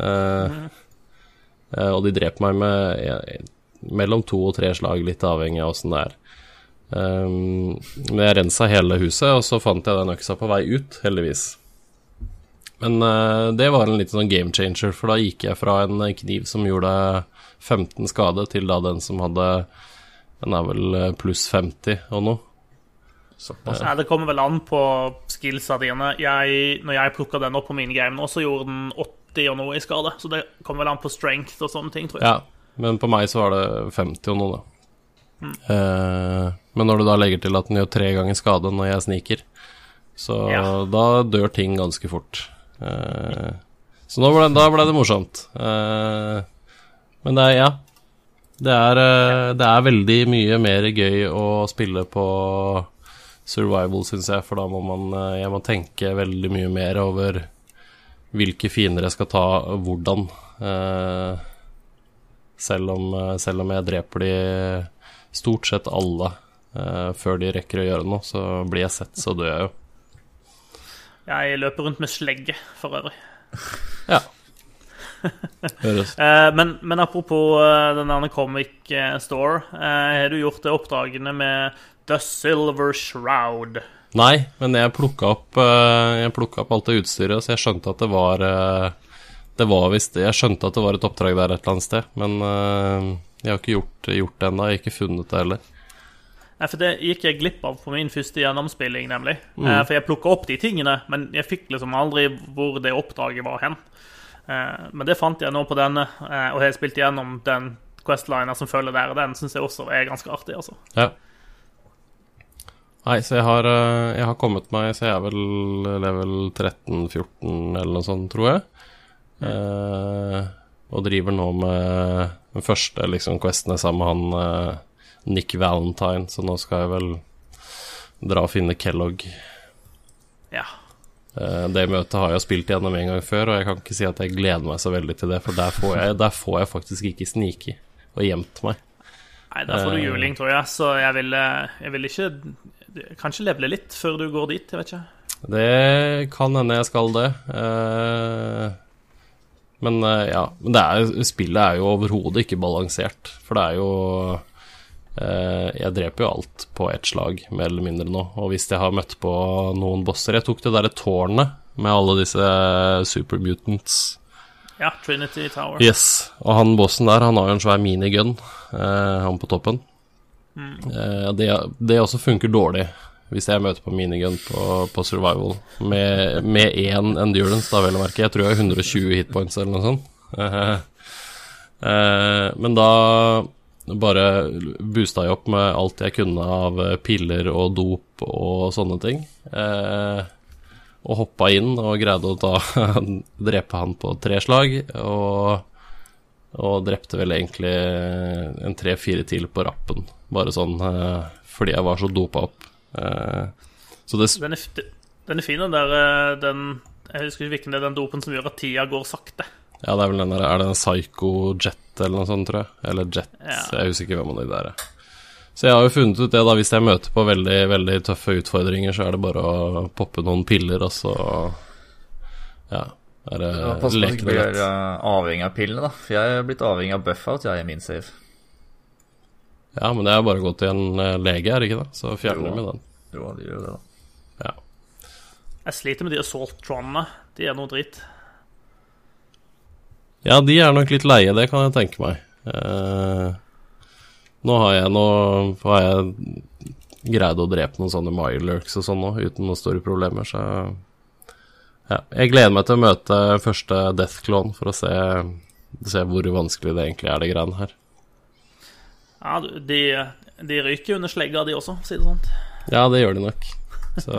Og de dreper meg med mellom 2 og 3 slag, litt avhengig av hvordan det er. Men jeg renset hele huset, og så fant jeg den øksa på vei ut, heldigvis. Men det var en liten sånn game changer, for da gikk jeg fra en kniv som gjorde 15 skade, til da den som hadde, den er vel pluss 50 og noe. Såpass. Det kommer vel an på skillsa dine. Når jeg plukket den opp på minigame nå, så gjorde den 80 og noe i skade, så det kommer vel an på strength og sånne ting, tror jeg. Ja, men på meg så var det 50 og noe da. Men når du da legger til at den gjør 3 ganger skade når jeg sniker, så da dør ting ganske fort. Så da ble det morsomt. Men det er veldig mye mer gøy å spille på survival, synes jeg, for da jeg må tenke veldig mye mer over hvilke fiender jeg skal ta, hvordan, selv om jeg dreper de stort sett alle før de rekker å gjøre noe, så blir jeg sett, så dør jeg jo. Jeg løper rundt med slegge, for øvrig. Ja. Høres. Men apropos den der Comic Store, har du gjort det oppdragene med The Silver Shroud? Nei, men jeg plukket opp alt det utstyret, så jeg skjønte at jeg skjønte at det var et oppdrag der et eller annet sted, men jeg har ikke gjort det enda, jeg har ikke funnet det heller. Nei, for det gikk jeg glipp av på min første gjennomspilling, nemlig. For jeg plukket opp de tingene, men jeg fikk liksom aldri hvor det oppdraget var hen. Men det fant jeg nå på denne, og jeg spilte gjennom den questliner som følger der, og den synes jeg også er ganske artig, altså. Ja. Nei, så jeg har kommet meg, så jeg er vel level 13-14 eller noe sånt, tror jeg. Og driver nå med den første liksom questene sammen med han Nick Valentine, så nå skal jeg vel dra og finne Kellogg. Ja. Det møtet har jeg spilt gjennom en gang før, og jeg kan ikke si at jeg gleder meg så veldig til det, for der får jeg faktisk ikke snike og gjemt meg. Nei, der får du juling, tror jeg, så jeg vil ikke kanskje levele litt før du går dit, jeg vet ikke. Det kan hende jeg skal det. Men spillet er jo overhodet ikke balansert, for det er jo jeg dreper jo alt på ett slag, mer eller mindre nå. Og hvis jeg har møtt på noen bosser, jeg tok det der tårnet med alle disse supermutants. Ja, Trinity Tower. Yes, og han bossen der, han har jo en svær minigun, han på toppen. Det også funker dårlig hvis jeg møter på minigun på survival med én endurance, da vel å merke. Jeg tror jeg har 120 hitpoints eller noe sånt. Men da bare boostet jeg opp med alt jeg kunne av piller og dop og sånne ting. Og hoppet inn og greide å drepe han på 3 slag, og drepte vel egentlig en 3-4 til på rappen. Bare sånn fordi jeg var så dopet opp. Så det... Den fin, den der jeg husker ikke hvilken det er den dopen som gjør at tida går sakte. Ja, det er vel den der, er det en Psycho Jet eller noe sånt, tror jeg? Eller Jet, ja. Jeg husker ikke hvem av de der er. Så jeg har jo funnet ut det da, hvis jeg møter på veldig, veldig tøffe utfordringer, så er det bare å poppe noen piller, og så, ja, er det leke det lett. Avhengig av pillene da, for jeg er blitt avhengig av buff-out, jeg er min save. Ja, men det er bare å gå til en lege, er det ikke det? Så fjerner du med den. Jo, de gjør det da. Ja. Jeg sliter med de assault-tronene, de er noe dritt. Ja, de er nok litt leie, det kan jeg tenke meg. Nå har jeg greid å drepe noen sånne Mirelurks og sånn nå, uten noen store problemer, så ja. Jeg gleder meg til å møte første Deathclone for å se hvor vanskelig det egentlig er, det greiene her. Ja, de ryker under slegga, de også, sier det sånt. Ja, det gjør de nok. Så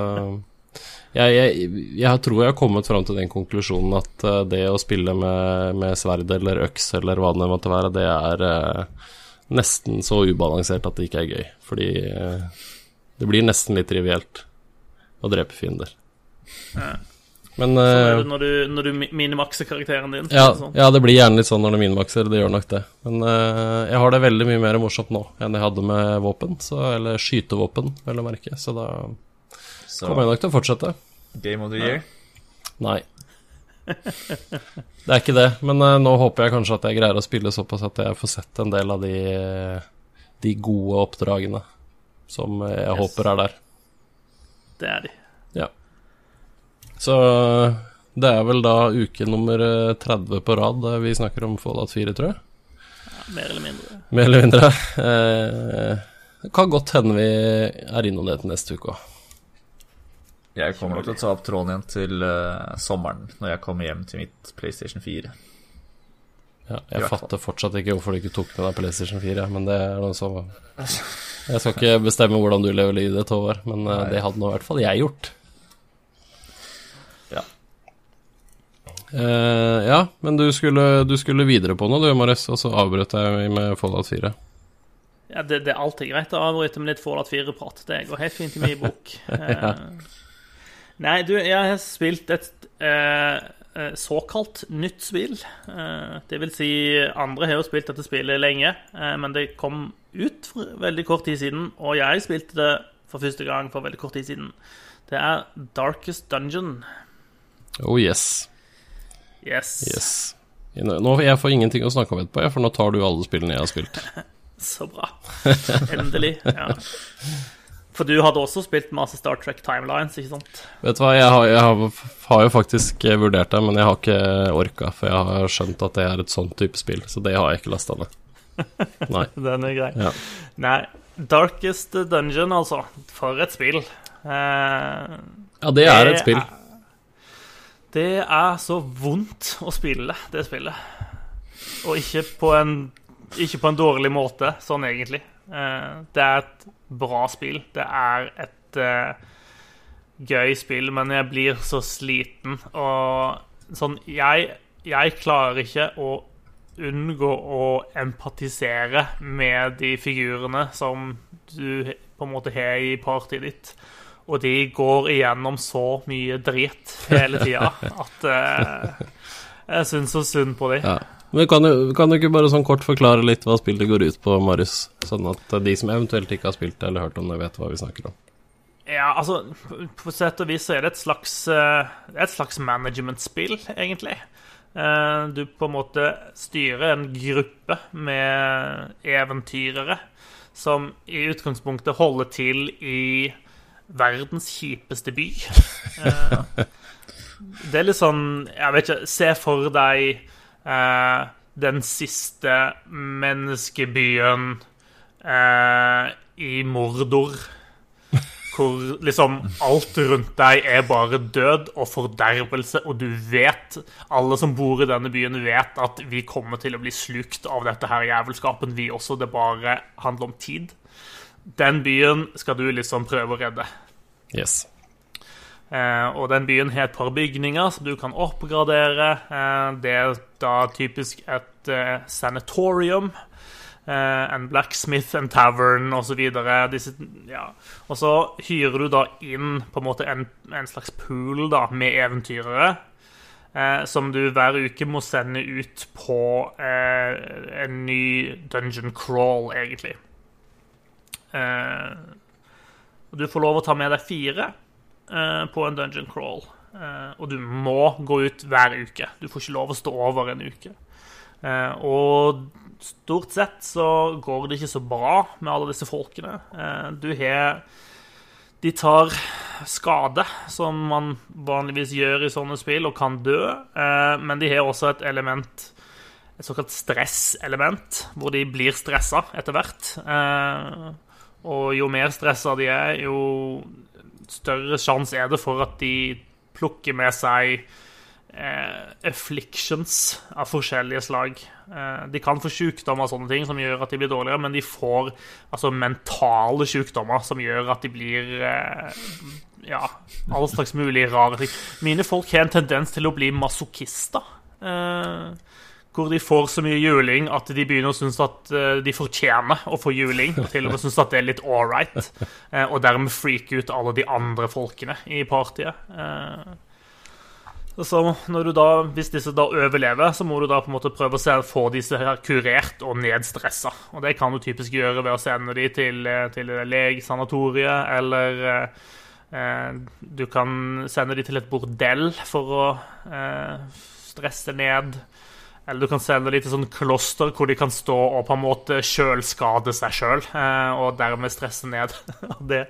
jeg tror jeg har kommet fram til den konklusjonen at det å spille med sverd eller øks eller hva det måtte være, det er nesten så ubalansert at det ikke er gøy. Fordi det blir nesten litt trivielt å drepe fiender. Ja. Men, sånn er det når du minimakser karakteren din. Ja, det blir gjerne litt sånn når du minimakser, det gjør nok det. Men jeg har det veldig mye mer morsomt nå enn jeg hadde med våpen, eller skytevåpen, vel å merke. Så da kommer jeg nok til å fortsette. Game of the year? Nei. Det er ikke det, men nå håper jeg kanskje at jeg greier å spille såpass at jeg får sett en del av de gode oppdragene som jeg håper er der. Det er de. Ja. Så det er vel da uke nummer 30 på rad vi snakker om Fallout 4, tror jeg. Ja, mer eller mindre. Mer eller mindre. Det kan godt hende vi er innom det til neste uke også. Jeg kommer nok til å ta opp tråden igjen til sommeren, når jeg kommer hjem til mitt PlayStation 4. Ja, jeg fatter fortsatt ikke hvorfor du ikke tok med deg PlayStation 4, men det er noe som... Jeg skal ikke bestemme hvordan du lever livet ditt, Håvard, men det hadde nå i hvert fall jeg gjort. Ja. Ja, men du skulle videre på noe, du, Marius, og så avbrøt jeg med Fallout 4. Ja, det er alltid greit å avbryte med litt Fallout 4-prat. Det går helt fint i min bok. Ja. Nei, jeg har spilt et såkalt nytt spill. Det vil si, andre har jo spilt dette spillet lenge, men det kom ut for veldig kort tid siden, og jeg spilte det for første gang for veldig kort tid siden. Det er Darkest Dungeon. Oh, yes. Yes. Nå jeg får ingenting å snakke om etterpå, for nå tar du alle spillene jeg har spilt. Så bra. Endelig, ja. For du hadde også spilt masse Star Trek Timelines, ikke sant? Vet du hva, jeg har jo faktisk vurdert det, men jeg har ikke orket, for jeg har skjønt at det er et sånt type spill, så det har jeg ikke lastet ned. Nei. Den er grei. Ja. Nei, Darkest Dungeon, altså. For et spill. Ja, det er et spill. Det er så vondt å spille, det spillet. Og ikke på en dårlig måte, sånn egentlig. Det er et bra spill. Det er et gøy spill, men jeg blir så sliten. Og sånn, jeg klarer ikke å unngå å empatisere med de figurene som du på en måte har i partiet ditt. Og de går igjennom så mye dritt hele tiden at jeg synes så synd på dem. Ja. Men kan du ikke bare sånn kort forklare litt hva spillet går ut på, Marius? Sånn at de som eventuelt ikke har spilt det eller hørt om det, vet hva vi snakker om. Ja, altså, på sett og vis så er det et slags management-spill, egentlig. Du på en måte styrer en gruppe med eventyrere som i utgangspunktet holder til i verdens kjipeste by. Det er litt sånn, jeg vet ikke, se for deg den siste menneskebyen i Mordor, hvor liksom alt rundt deg bare død og fordervelse, og du vet, alle som bor i denne byen vet at vi kommer til å bli slukt av dette her jævelskapen, vi også, det bare handler om tid. Den byen skal du liksom prøve å redde. Yes. Og den byen har et par bygninger som du kan oppgradere. Det da typisk et sanatorium, en blacksmith, en tavern og så videre. Ja. Og så hyrer du da inn på en måte en slags pool da, med eventyrere, som du hver uke må sende ut på en ny dungeon crawl, egentlig. Du får lov å ta med deg 4 på en dungeon crawl, og du må gå ut hver uke. Du får ikke lov å stå over en uke. Og stort sett så går det ikke så bra med alle disse folkene. De tar skade, som man vanligvis gjør i sånne spill, og kan dø, men de har også et element, et såkalt stresselement, hvor de blir stresset etter hvert. Og jo mer stresset de jo større sjanse det for at de plukker med seg afflictions av forskjellige slag. De kan få sykdommer og sånne ting som gjør at de blir dårligere, men de får altså mentale sykdommer som gjør at de blir alle slags mulige rare ting. Mine folk har en tendens til å bli masochister, hvor de får så mye juling at de begynner å synes at de fortjener å få juling, og til og med synes at det litt all right, og dermed freake ut alle de andre folkene i partiet. Så når du da, hvis disse da overlever, så må du da på en måte prøve å få disse her kurert og nedstresset. Og det kan du typisk gjøre ved å sende de til legesanatoriet, eller du kan sende de til et bordell for å stresse ned. Eller du kan sende de til sånn kloster hvor de kan stå og på en måte skade seg selv, og dermed stresse ned det.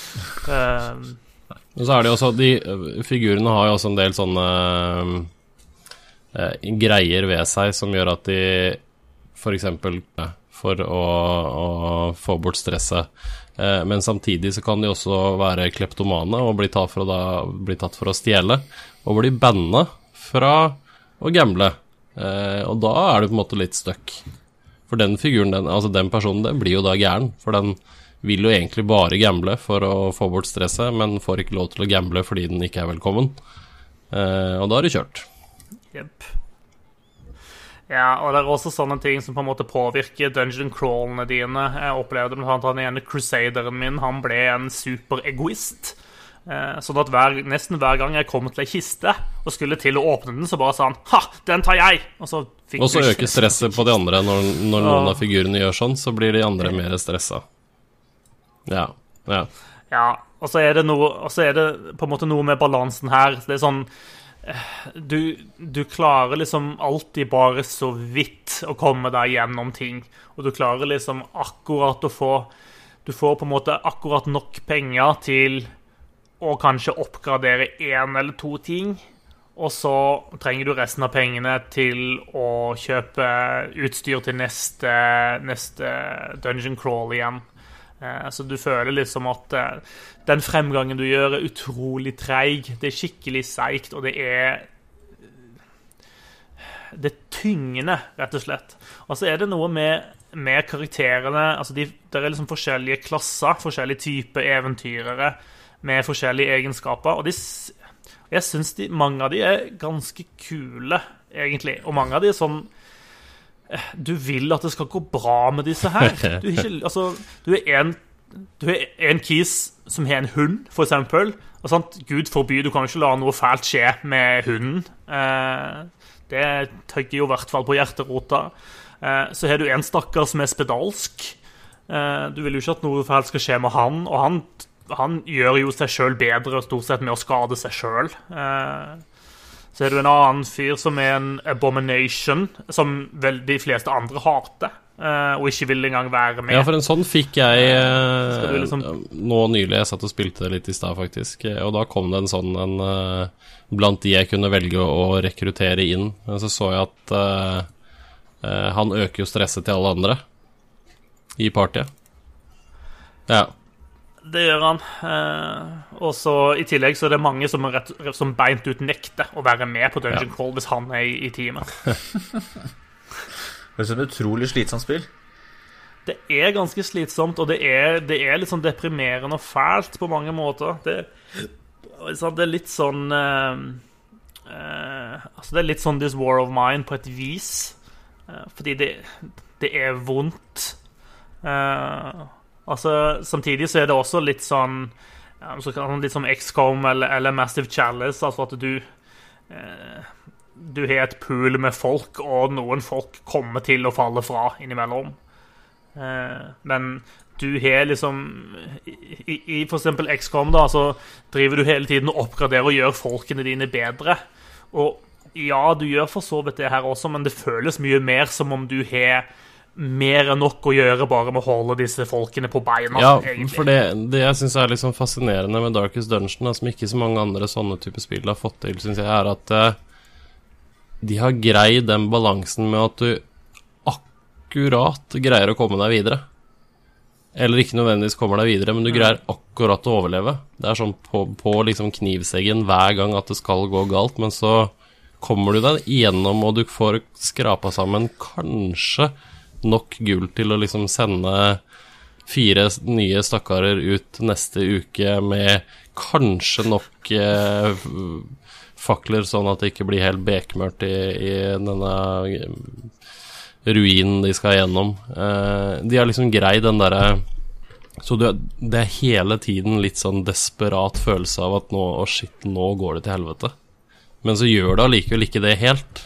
Og så det jo også, de figurene har jo også en del sånne greier ved seg som gjør at de, for eksempel, for å få bort stresset, men samtidig så kan de også være kleptomane og bli tatt for å stjele, og bli bannet fra å gamble. Og da det på en måte litt stuck. For den figuren, den personen, den blir jo da gæren, for den vil jo egentlig bare gamble for å få bort stresset, men får ikke lov til å gamble fordi den ikke velkommen. Og da det kjørt. Jep. Ja, og det også sånne ting som på en måte påvirker dungeon crawlene dine. Jeg opplevde blant annet den ene crusaderen min, han ble en super egoist. Sånn at nesten hver gang jeg kom til en kiste og skulle til å åpne den, så bare sa han, ha, den tar jeg! Og så øker stresset på de andre når noen av figurene gjør sånn, så blir de andre mer stresset. Ja, og så det på en måte noe med balansen her. Det sånn, du klarer liksom alltid bare så vidt å komme deg gjennom ting, og du klarer liksom akkurat du får på en måte akkurat nok penger til å kanskje oppgradere 1 eller 2 ting, og så trenger du resten av pengene til å kjøpe utstyr til neste dungeon crawl igjen. Så du føler liksom at den fremgangen du gjør utrolig treig, det skikkelig seigt, og det tyngende, rett og slett. Og så det noe med karakterene, altså det liksom forskjellige klasser, forskjellige typer eventyrere, med forskjellige egenskaper, og jeg synes mange av de ganske kule, egentlig, og mange av de sånn, du vil at det skal gå bra med disse her. Du en kis som har en hund, for eksempel, og sant, Gud forby, du kan jo ikke la noe fælt skje med hunden. Det tøgger jo i hvert fall på hjerterota. Så har du en stakkar som spedalsk. Du vil jo ikke at noe fælt skal skje med han, og han gjør jo seg selv bedre stort sett med å skade seg selv. Så du en annen fyr som en abomination, som vel de fleste andre hater, og ikke vil engang være med. Ja, for en sånn fikk jeg nå nylig. Jeg satt og spilte litt i sted faktisk, og da kom det en sånn blant de jeg kunne velge å rekruttere inn. Så jeg at han øker jo stresset til alle andre i partiet. Ja. Det gjør han. Og så i tillegg så er det mange som beint ut nekter å være med på Dungeon Crawl hvis han er i teamet. Det er et utrolig slitsomt spill. Det er ganske slitsomt, og det er litt sånn deprimerende og fælt på mange måter. Det er litt sånn altså det er litt sånn This War of Mine på et vis. Fordi det er vondt. Altså, samtidig så er det også litt sånn litt som XCOM eller Massive Chalice, altså at du har et pool med folk, og noen folk kommer til å falle fra innimellom. Men du har liksom i for eksempel XCOM da, så driver du hele tiden og oppgraderer og gjør folkene dine bedre. Og ja, du gjør for så vidt det her også, men det føles mye mer som om du har mer enn nok å gjøre bare med å holde disse folkene på beina, egentlig. For det jeg synes er liksom fascinerende med Darkest Dungeon, som ikke så mange andre sånne typer spill har fått til, synes jeg, er at de har greid den balansen med at du akkurat greier å komme deg videre. Eller ikke nødvendigvis kommer deg videre, men du greier akkurat å overleve. Det er sånn på liksom knivseggen hver gang at det skal gå galt, men så kommer du deg igjennom, og du får skrapa sammen kanskje nok gull til å liksom sende 4 nye stakkarer ut neste uke med kanskje nok fakler, sånn at det ikke blir helt bekmørkt i denne ruinen de skal gjennom. De har liksom greid den der, så det er hele tiden litt sånn desperat følelse av at nå går det til helvete. Men så gjør det allikevel ikke det helt.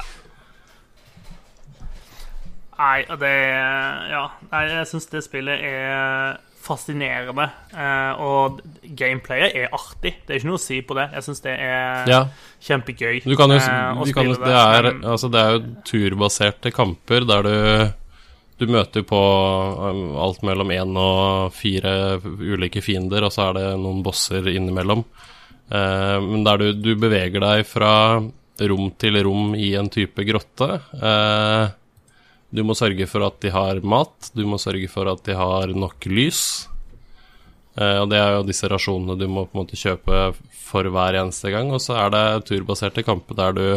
Nei, jeg synes det spillet er fascinerende, og gameplayet er artig. Det er ikke noe å si på det. Jeg synes det er kjempegøy å spille det. Det er jo turbaserte kamper der du møter på alt mellom 1 og 4 ulike fiender, og så er det noen bosser innimellom. Men der du beveger deg fra rom til rom i en type grotte. Du må sørge for at de har mat, du må sørge for at de har nok lys, og det er jo disse rasjonene du må på en måte kjøpe for hver eneste gang, og så er det turbaserte kamper der du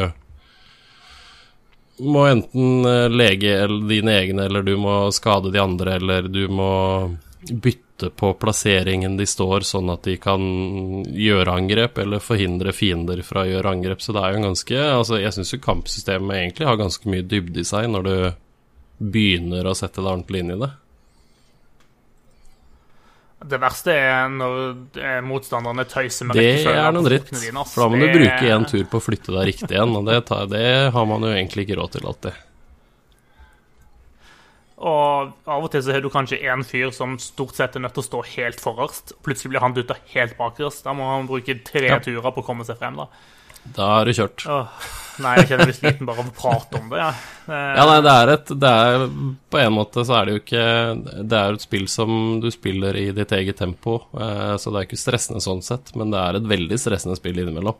må enten lege dine egne, eller du må skade de andre, eller du må bytte på plasseringen de står, sånn at de kan gjøre angrep, eller forhindre fiender fra å gjøre angrep. Så det er jo en ganske, jeg synes jo kampsystemet egentlig har ganske mye dybde i seg når du begynner å sette det ordentlig inn i det. Det verste er når motstanderne tøyser med rekkefølgen. Det er noe dritt, for da må du bruke en tur på å flytte deg riktig igjen, og det har man jo egentlig ikke råd til alltid. Og av og til så har du kanskje en fyr som stort sett er nødt til å stå helt forrest. Plutselig blir han dyttet helt bakerst. Da må han bruke 3 turer på å komme seg frem da. Da er du kjørt. Nei, jeg kjenner meg sliten bare av å prate om det. Det er på en måte så er det jo ikke, det er et spill som du spiller i ditt eget tempo, så det er ikke stressende sånn sett, men det er et veldig stressende spill innimellom.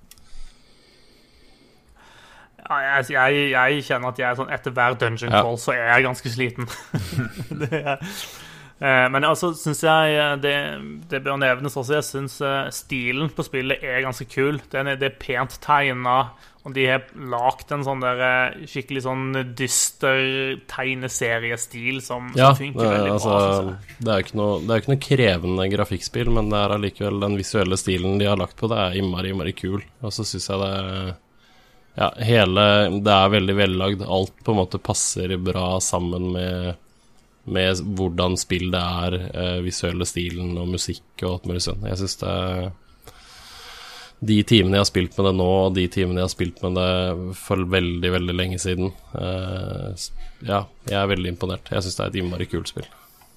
Ja, jeg kjenner at jeg er sånn, etter hver dungeon call så er jeg ganske sliten. Men altså synes jeg det bør nevnes også. Jeg synes stilen på spillet er ganske kul. Det er pent tegnet, og de har lagt en sånn der skikkelig sånn dyster tegneseriestil som funker veldig bra. Det er ikke noe krevende grafikkspill, men det er allikevel den visuelle stilen de har lagt på. Det er innmari kul. Og så synes jeg det er veldig vellagd. Alt på en måte passer bra sammen med hvordan spill det er, visuelle stilen og musikk og alt mulig sånn. Jeg synes de timene jeg har spilt med det nå, og de timene jeg har spilt med det for veldig, veldig lenge siden, jeg er veldig imponert. Jeg synes det er et innmari kult spill.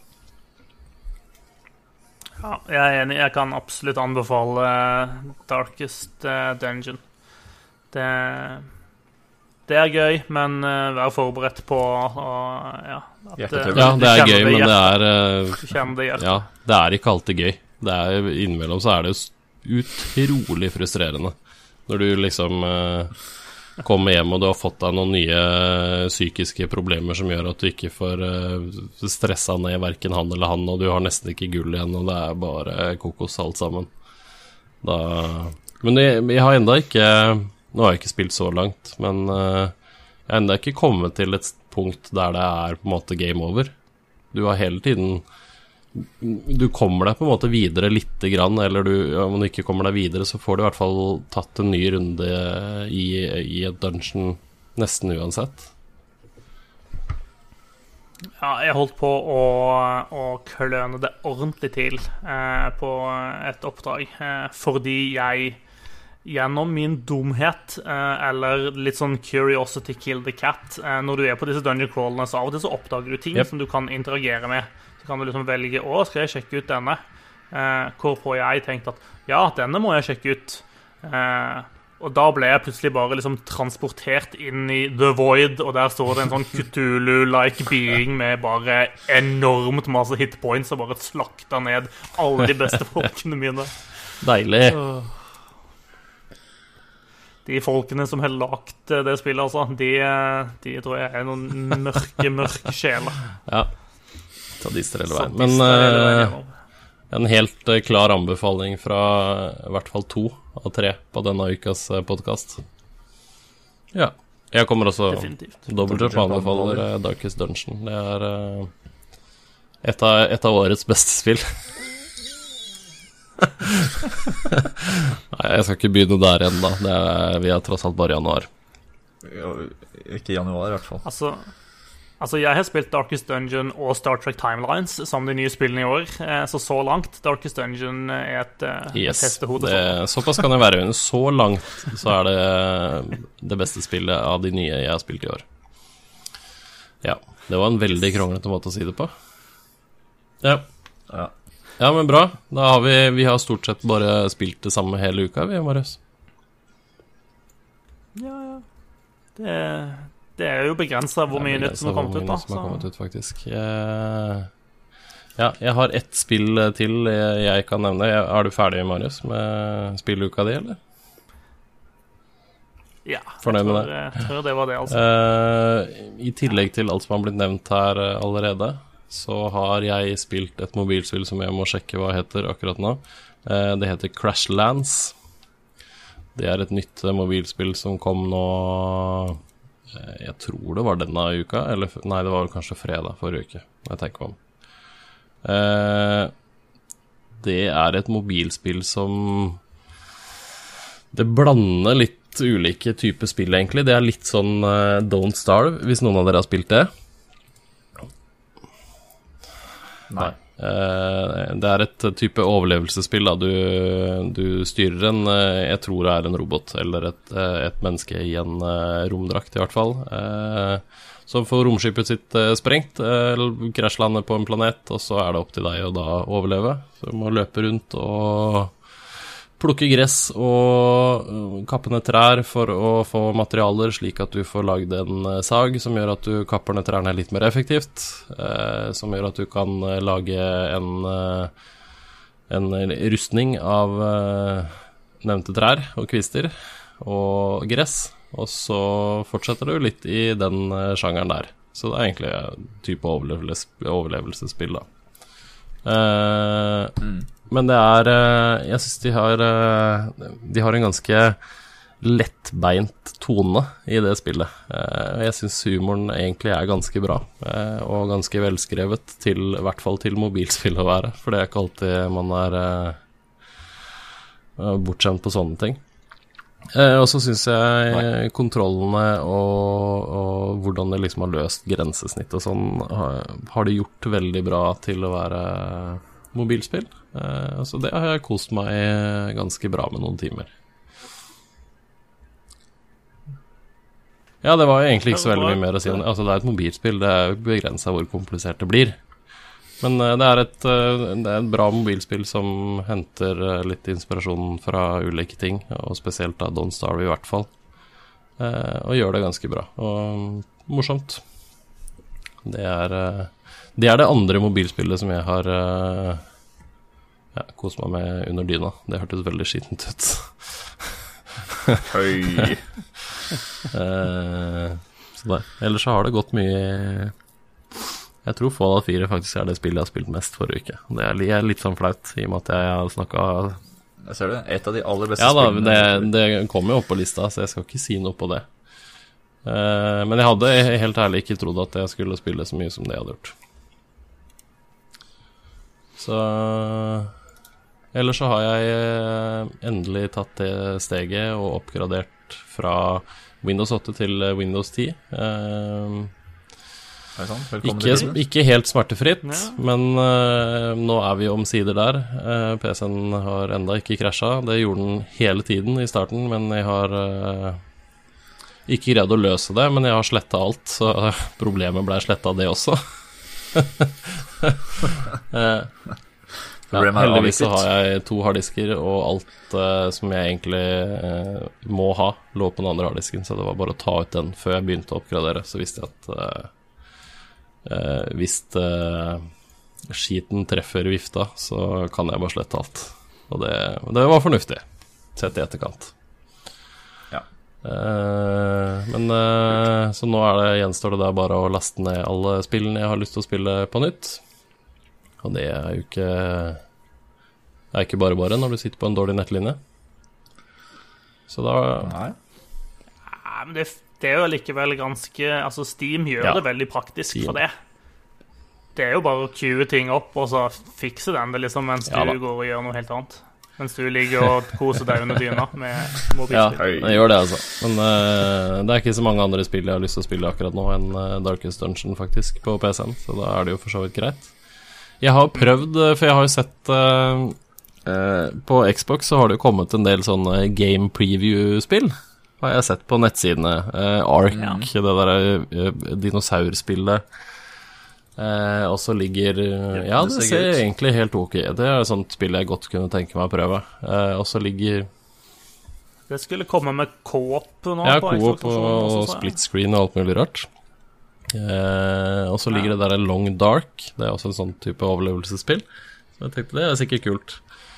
Ja, jeg er enig. Jeg kan absolutt anbefale Darkest Dungeon. Det er gøy, men vær forberedt på at det er gøy, men det er ikke alltid gøy. Innimellom så er det jo utrolig frustrerende når du liksom kommer hjem og du har fått deg noen nye psykiske problemer som gjør at du ikke får stressa ned hverken han eller han, og du har nesten ikke gull igjen, og det er bare kokos alt sammen. Men jeg har enda ikke, nå har jeg ikke spilt så langt, men jeg har enda ikke kommet til et punkt der det er på en måte game over. Du har hele tiden, du kommer deg på en måte videre litt grann, eller om du ikke kommer deg videre, så får du i hvert fall tatt en ny runde i et dungeon nesten uansett. Ja, jeg holdt på å kløne det ordentlig til på et oppdrag, fordi jeg gjennom min dumhet, eller litt sånn curiosity kill the cat, når du er på disse dungeon crawlene, så av og til så oppdager du ting som du kan interagere med. Så kan du liksom velge, skal jeg sjekke ut denne? Hvorpå jeg tenkte at, ja, denne må jeg sjekke ut. Og da ble jeg plutselig bare liksom transportert inn i The Void, og der står det en sånn Cthulhu-like being med bare enormt masse hitpoints, og bare slakta ned alle de beste folkene mine. Deilig. De folkene som har lagt det spillet, altså, de tror jeg er noen mørke sjeler. Ja. Sadister hele veien. Men en helt klar anbefaling fra i hvert fall 2 av 3 på denne ukas podcast. Ja. Jeg kommer også dobbeltjump anbefaler Darkest Dungeon. Det er et av årets beste spill. Nei, jeg skal ikke begynne der igjen da. Vi er tross alt bare i januar. Ikke i januar i hvert fall. Altså, jeg har spilt Darkest Dungeon og Star Trek Timelines som de nye spillene i år, så langt Darkest Dungeon er et hestehode. Såpass kan det være. Så langt så er det beste spillet av de nye jeg har spilt i år. Ja, det var en veldig kronglete måte å si det på. Ja, men bra. Da har vi har stort sett bare spilt det samme hele uka, vi, Marius. Ja. Det er jo begrenset hvor mye nytt som har kommet ut da. Som har kommet ut, faktisk. Jeg har ett spill til jeg kan nevne. Er du ferdig, Marius, med spilluka di, eller? Ja, jeg tror det var det, altså. I tillegg til alt som har blitt nevnt her allerede, så har jeg spilt et mobilspill som jeg må sjekke hva heter akkurat nå. Det heter Crashlands. Det er et nytt mobilspill som kom nå... Jeg tror det var denne uka, nei, det var kanskje fredag forrige uke, jeg tenker meg om. Det er et mobilspill som det blander litt ulike typer spill, egentlig. Det er litt sånn Don't Starve, hvis noen av dere har spilt det. Nei. Det er et type overlevelsesspill da. Du styrer jeg tror det er en robot eller et menneske i en romdrakt i hvert fall, som får romskipet sitt sprengt, krasjlander på en planet, og så er det opp til deg å da overleve. Så du må løpe rundt og plukke gress og kappe ned trær for å få materialer, slik at du får lagd en sag som gjør at du kapper ned trærne litt mer effektivt, som gjør at du kan lage en rustning av nevnte trær og kvister og gress, og så fortsetter du litt i den sjangeren der. Så det er egentlig en type overlevelsesspill da. Men det er jeg synes de har en ganske lettbeint tone i det spillet. Jeg synes humoren egentlig er ganske bra, og ganske velskrevet i hvert fall til mobilspill å være, for det er ikke alltid man er bortskjemt på sånne ting. Og så synes jeg kontrollene og hvordan det liksom har løst grensesnitt og sånn, har de gjort veldig bra til å være mobilspill. Så det har jeg kost meg ganske bra med noen timer. Ja, det var egentlig ikke så veldig mye mer å si. Altså, det er et mobilspill, det er begrenset hvor komplisert det blir. Men det er et bra mobilspill som henter litt inspirasjon fra ulike ting, og spesielt da Don't Starve i hvert fall. Og gjør det ganske bra, og morsomt. Det er det andre mobilspillet som jeg har kost meg med under dyna. Det hørtes veldig skittent ut. Høy. Så der. Ellers så har det gått mye. Jeg tror Fallout 4 faktisk det spillet jeg har spilt mest forrige uke. Det er litt sånn flaut, i og med at jeg har snakket. Jeg ser det, et av de aller beste ja, da, spillene. det kommer jo opp på lista, så jeg skal ikke si noe på det. Men jeg hadde helt ærlig ikke trodd at jeg skulle spille så mye som det jeg hadde gjort. Så ellers så har jeg endelig tatt det steget og oppgradert fra Windows 8 til Windows 10. Ikke helt smertefritt, men nå vi omsider der. PC-en har enda ikke krasjet. Det gjorde den hele tiden i starten, men jeg har ikke greid å løse det. Men jeg har slettet alt, så problemet ble slettet det også. Heldigvis så har jeg 2 harddisker, og alt som jeg egentlig må ha, lå på den andre harddisken, så det var bare å ta ut den før jeg begynte å oppgradere. Så visste jeg at hvis skiten treffer vifta, så kan jeg bare slette alt. Og det var fornuftig, sett i etterkant. Ja. Men så nå gjenstår det der bare å laste ned alle spillene jeg har lyst til å spille på nytt. Og det jo ikke bare når du sitter på en dårlig nettlinje. Så da Nei, men det jo likevel ganske. Altså Steam gjør det veldig praktisk for det. Det jo bare å queue ting opp og så fikse den det liksom, mens du går og gjør noe helt annet. Mens du ligger og koser deg under dyna med mobilspill. Ja, det gjør det altså. Men det ikke så mange andre spill jeg har lyst til å spille akkurat nå enn Darkest Dungeon faktisk på PC-en, så da det jo for så vidt greit. Jeg har prøvd, for jeg har jo sett på Xbox så har det jo kommet en del sånne game preview-spill. Har jeg sett på nettsidene. Ark, det der dinosaurspillet. Og så ligger ja, det ser egentlig helt ok. Det et sånt spill jeg godt kunne tenke meg å prøve. Og så ligger det skulle komme med co-op nå. Ja, co-op og split screen og alt mulig rart. Og så ligger det der Long Dark. Det også en sånn type overlevelsesspill. Så jeg tenkte det sikkert kult.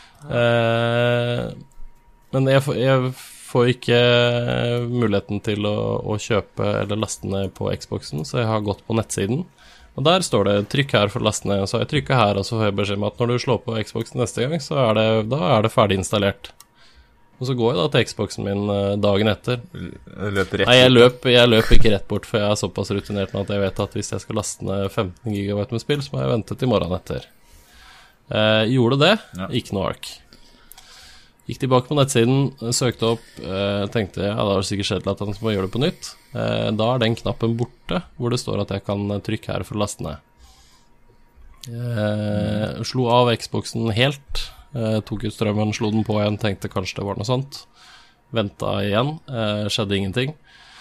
Men jeg får ikke muligheten til å kjøpe eller laste ned på Xboxen, så jeg har gått på nettsiden. Og der står det 'trykk her for å laste ned', så jeg trykker her, og så får jeg beskjed om at når du slår på Xboxen neste gang, så da det ferdig installert. Og så går jeg da til Xboxen min dagen etter. Nei, jeg løp ikke rett bort, for jeg såpass rutinert med at jeg vet at hvis jeg skal laste ned 15 GB med spill, så må jeg vente til morgenen etter. Gjorde det, ikke noe ark. Gikk tilbake på nettsiden, søkte opp, tenkte det var sikkert skjedd at han må gjøre det på nytt. Da den knappen borte, hvor det står at jeg kan trykke her for å laste ned. Slo av Xboxen helt, tok ut strømmen, slo den på igjen, tenkte kanskje det var noe sånt. Ventet igjen, skjedde ingenting.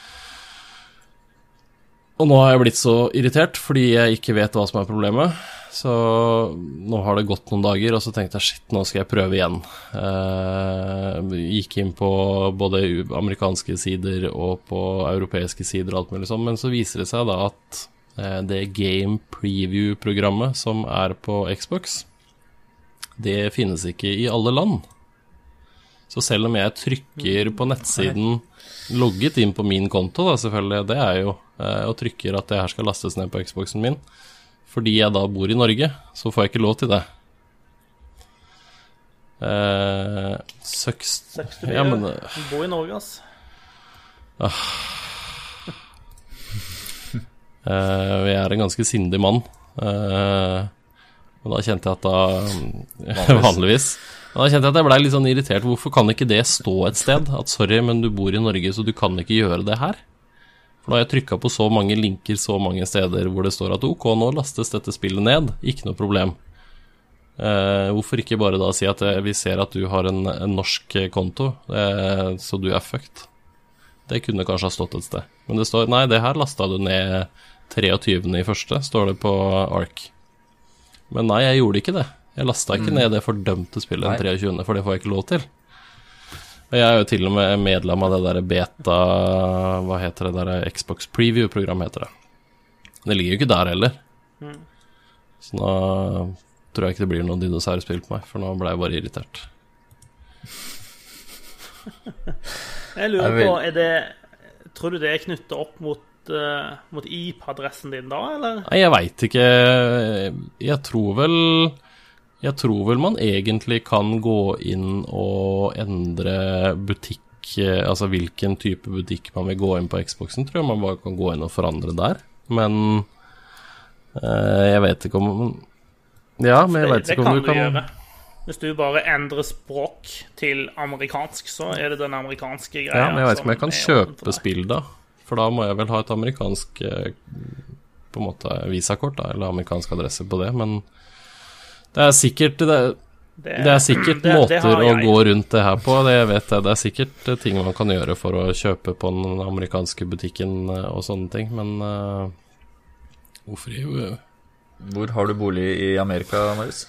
Og nå har jeg blitt så irritert, fordi jeg ikke vet hva som problemet. Så nå har det gått noen dager, og så tenkte jeg, shit, nå skal jeg prøve igjen. Gikk inn på både amerikanske sider og på europeiske sider og alt mulig sånn, men så viser det seg da at det Game Preview-programmet som på Xbox, det finnes ikke i alle land. Så selv om jeg trykker på nettsiden, logget inn på min konto da, selvfølgelig, det jo, og trykker at det her skal lastes ned på Xboxen min, fordi jeg da bor i Norge, så får jeg ikke lov til det. Ja, men bor i Norge, ass. Jeg en ganske sindig mann. Og da kjente jeg at vanligvis. Og da kjente jeg at jeg ble litt sånn irritert. Hvorfor kan ikke det stå et sted? At sorry, men du bor i Norge, så du kan ikke gjøre det her. For nå har jeg trykket på så mange linker så mange steder hvor det står at ok, nå lastes dette spillet ned, ikke noe problem. Hvorfor ikke bare da si at vi ser at du har en norsk konto, så du fucked? Det kunne kanskje ha stått et sted. Men det står, nei, det her lastet du ned 23. i første, står det på Ark. Men nei, jeg gjorde ikke det. Jeg lastet ikke ned det fordømte spillet den 23., for det får jeg ikke lov til. Jeg jo til og med medlem av det der beta, hva heter det der, Xbox Preview-program heter det. Det ligger jo ikke der heller. Så nå tror jeg ikke det blir noen dinosaurspill på meg, for nå ble jeg bare irritert. Jeg lurer på, tror du det er knyttet opp mot IP-adressen din da, eller? Nei, jeg vet ikke. Jeg tror vel man egentlig kan gå inn og endre butikk, altså hvilken type butikk man vil gå inn på Xboxen, tror jeg man bare kan gå inn og forandre der. Men jeg vet ikke om... Ja, men jeg vet ikke om du kan... Gjøre. Hvis du bare endrer språk til amerikansk, så er det den amerikanske greia. Ja, men jeg vet ikke om jeg kan kjøpe spill da, for da må jeg vel ha et amerikansk på en måte visakort da, eller amerikansk adresse på det, men det er sikkert måter å gå rundt det her på, det vet jeg. Det er sikkert ting man kan gjøre for å kjøpe på den amerikanske butikken og sånne ting, men hvorfor jo... Hvor har du bolig i Amerika, Marius?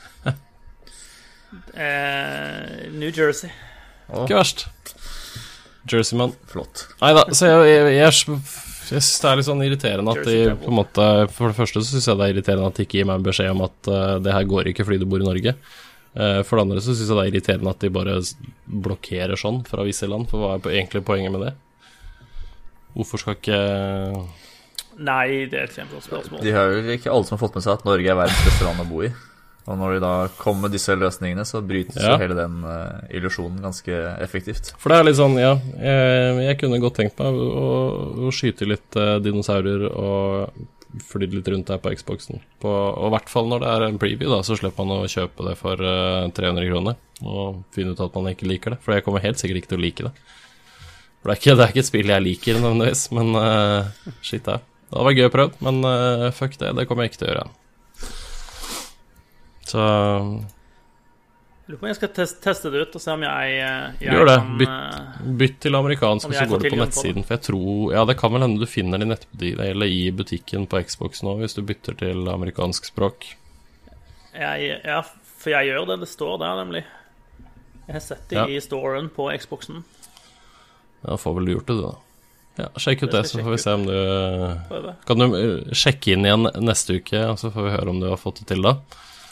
New Jersey. Ikke verst. Jerseyman. Flott. Neida, så jeg synes det er litt sånn irriterende at de på en måte, for det første så synes jeg det er irriterende at de ikke gir meg en beskjed om at det her går ikke fordi du bor i Norge. For det andre så synes jeg det er irriterende at de bare blokkerer sånn fra visse land, for hva er egentlig poenget med det? Hvorfor skal ikke... Nei, det er et kjempegodt spørsmål. De har jo ikke alle som har fått med seg at Norge er verdens beste land å bo i. Og når de da kommer med disse løsningene, så brytes jo hele den illusjonen ganske effektivt. For det er litt sånn, ja, jeg kunne godt tenkt meg å skyte litt dinosaurer og flytte litt rundt der på Xboxen. Og i hvert fall når det er en preview da, så slipper man å kjøpe det for 300 kroner og finne ut at man ikke liker det. For jeg kommer helt sikkert ikke til å like det. For det er ikke et spill jeg liker nødvendigvis, men shit da. Det hadde vært gøy å prøve, men fuck det kommer jeg ikke til å gjøre igjen. Så jeg lurer på om jeg skal teste det ut og se om jeg gjør det, bytt til amerikansk og så går du på nettsiden, for jeg tror, ja det kan vel hende du finner det i nettbutikken eller i butikken på Xbox nå hvis du bytter til amerikansk språk. Ja, for jeg gjør det står der nemlig. Jeg har sett det i storen på Xboxen. Ja, får vel du gjort det da. Ja, sjekk ut det, så får vi se om du kan du sjekke inn igjen neste uke, og så får vi høre om du har fått det til da.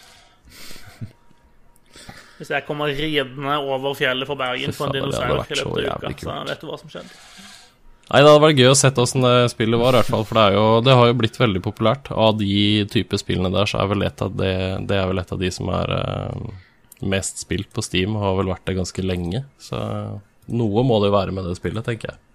Hvis jeg kommer ridende over fjellet for Bergen på en dinosaur i løpet av uka, så vet du hva som skjedde. Nei, det hadde vært gøy å sette hvordan det spillet var i hvert fall, for det har jo blitt veldig populært. Av de type spillene der, så er vel det er vel et av de som er mest spilt på Steam, og har vel vært det ganske lenge. Så noe må det jo være med det spillet, tenker jeg.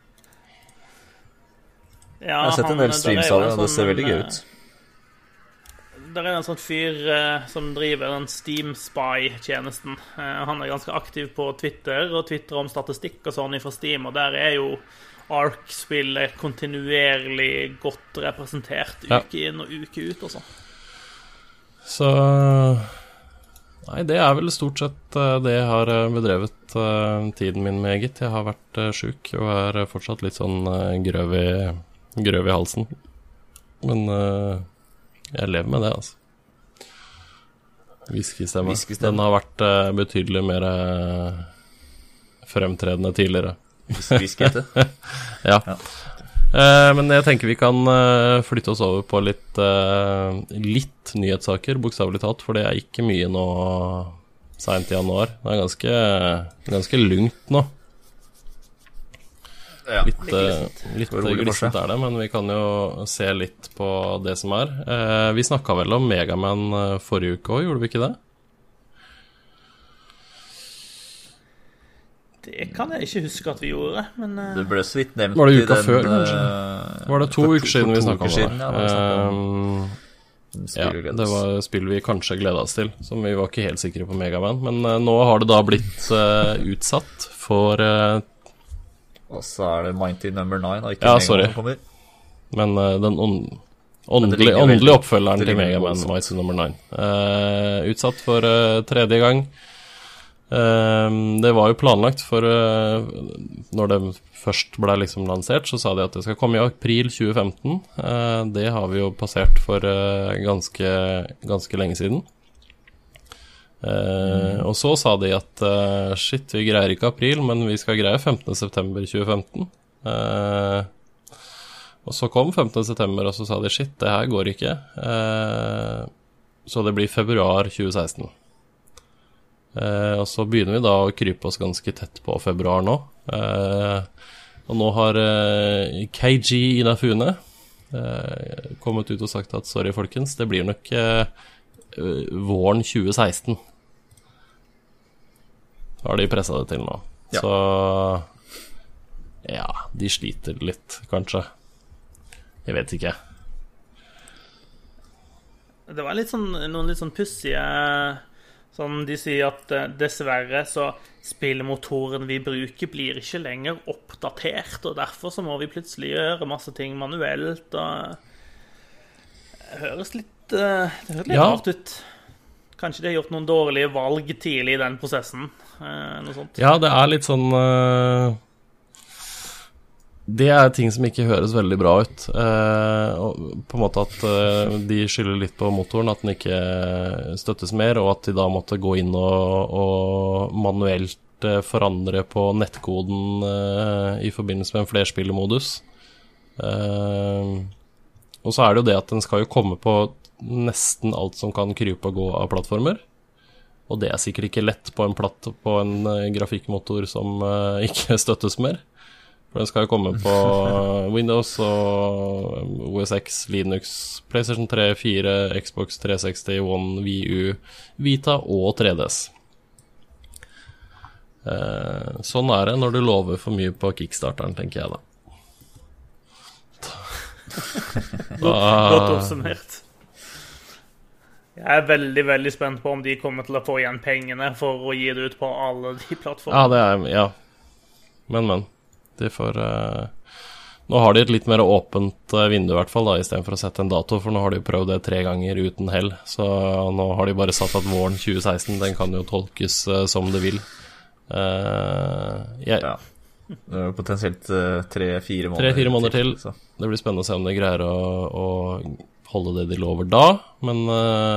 Ja, jeg har sett en del streams av det, og det ser veldig gøy ut. Det er en sånn fyr som driver den Steam Spy-tjenesten. Han er ganske aktiv på Twitter, og twitterer om statistikk og sånn fra Steam, og der er jo Ark-spillet kontinuerlig godt representert uke inn og uke ut og sånn. Så nei, det er vel stort sett det jeg har bedrevet tiden min med, gitt. Jeg har vært syk og er fortsatt litt sånn grøv i halsen. Men jeg lever med det, altså. Whiskystemme. Den har vært betydelig mer fremtredende tidligere. Whiskyete? Ja. Men jeg tenker vi kan flytte oss over på litt nyhetssaker, bokstavelig talt, for det er ikke mye nå sent i januar. Det er ganske lungt nå. Ja, litt glissent er det, men vi kan jo se litt på det som er. Vi snakket vel om Mega Man forrige uke også, gjorde vi ikke det? Det kan jeg ikke huske at vi gjorde, men det ble så vidt nevnt. Var det uka før, kanskje? Var det 2 uker siden vi snakket om det? Ja, det var spill vi kanskje gledet oss til, som vi var ikke helt sikre på Mega Man. Men nå har det da blitt utsatt for... Og så er det Mighty Number 9, og ikke sorry. Men den åndelige oppfølgeren til Mega Man, Mighty Number 9. Utsatt for 3. gang. Det var jo planlagt for når det først ble liksom lansert, så sa de at det skal komme i april 2015. Det har vi jo passert for ganske lenge siden. Og så sa de at shit, vi greier ikke april, men vi skal greie 15. september 2015. Og så kom 15. september, og så sa de shit, det her går ikke. Så det blir februar 2016. Og så begynner vi da å krype oss ganske tett på februar nå. Og nå har KG Inafune kommet ut og sagt at sorry folkens, det blir nok våren 2016. Har de presset det til nå. Ja. Så ja, de sliter litt, kanskje. Jeg vet ikke. Det var noen litt sånn pussige sånn de sier at dessverre så spillemotoren vi bruker blir ikke lenger oppdatert, og derfor så må vi plutselig gjøre masse ting manuelt, og det høres litt rart ut. Kanskje de har gjort noen dårlige valg tidlig i den prosessen, noe sånt. Ja, det er litt sånn det er ting som ikke høres veldig bra ut, og på en måte at de skylder litt på motoren, at den ikke støttes mer, og at de da måtte gå inn og manuelt forandre på nettkoden i forbindelse med en flerspillermodus. Og så er det jo det at den skal jo komme på nesten alt som kan krype og gå av plattformer, og det er sikkert ikke lett på en grafikkmotor som ikke støttes mer. For den skal jo komme på Windows og OS X, Linux, PlayStation 3, 4, Xbox 360, One, Wii U, Vita og 3DS. Sånn er det når du lover for mye på Kickstarteren, tenker jeg da. Godt oppsummert. Jeg er veldig, veldig spent på om de kommer til å få igjen pengene for å gi det ut på alle de plattformene. Ja. Men. De får nå har de et litt mer åpent vindu i hvert fall da, i stedet for å sette en dato, for nå har de prøvd det 3 ganger uten hell, så nå har de bare satt at våren 2016, den kan jo tolkes som det vil. Ja, det er potensielt 3-4 måneder 3-4 måneder til, så. Det blir spennende å se om de greier å holde det de lover da, men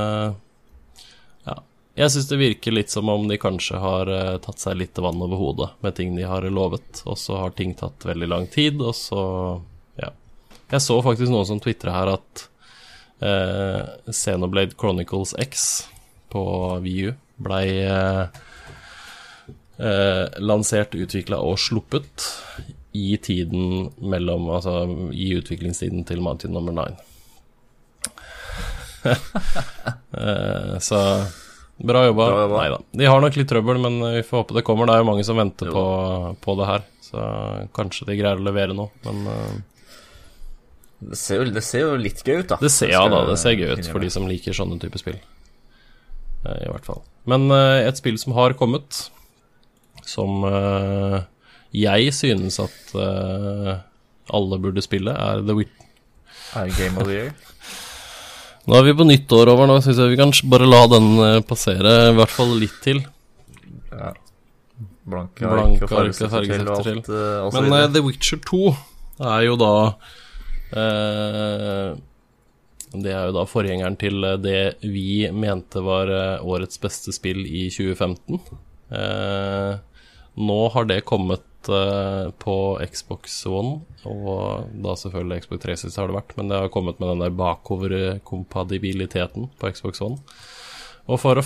jeg synes det virker litt som om de kanskje har tatt seg litt vann over hodet med ting de har lovet, og så har ting tatt veldig lang tid, og så, ja. Jeg så faktisk noen som twitret her at Xenoblade Chronicles X på Wii U ble lansert, utviklet og sluppet i tiden mellom, altså i utviklingstiden til Mountain Number 9. Så... Bra jobba. Neida. De har nok litt trøbbel, men vi får håpe det kommer. Det er jo mange som venter på det her, så kanskje de greier å levere noe, men det ser jo litt gøy ut da. Det ser gøy ut for de som liker sånne type spill, i hvert fall. Men et spill som har kommet, som jeg synes at alle burde spille, er The Witcher. Er Game of the Year? Nå er vi på nytt år over nå, synes jeg vi kan bare la den passere, i hvert fall litt til. Ja. Blanke ark og fargestifter til. Men The Witcher 2 er jo da det er jo da forgjengeren til det vi mente var årets beste spill i 2015. Nå har det kommet på Xbox One, og da selvfølgelig Xbox 360 har det vært, men det har kommet med den der bakoverkompatibiliteten på Xbox One. Og for å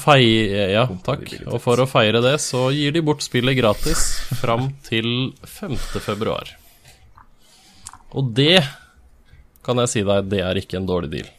feire det, så gir de bort spillet gratis fram til 5. februar. Og det kan jeg si deg, det er ikke en dårlig deal.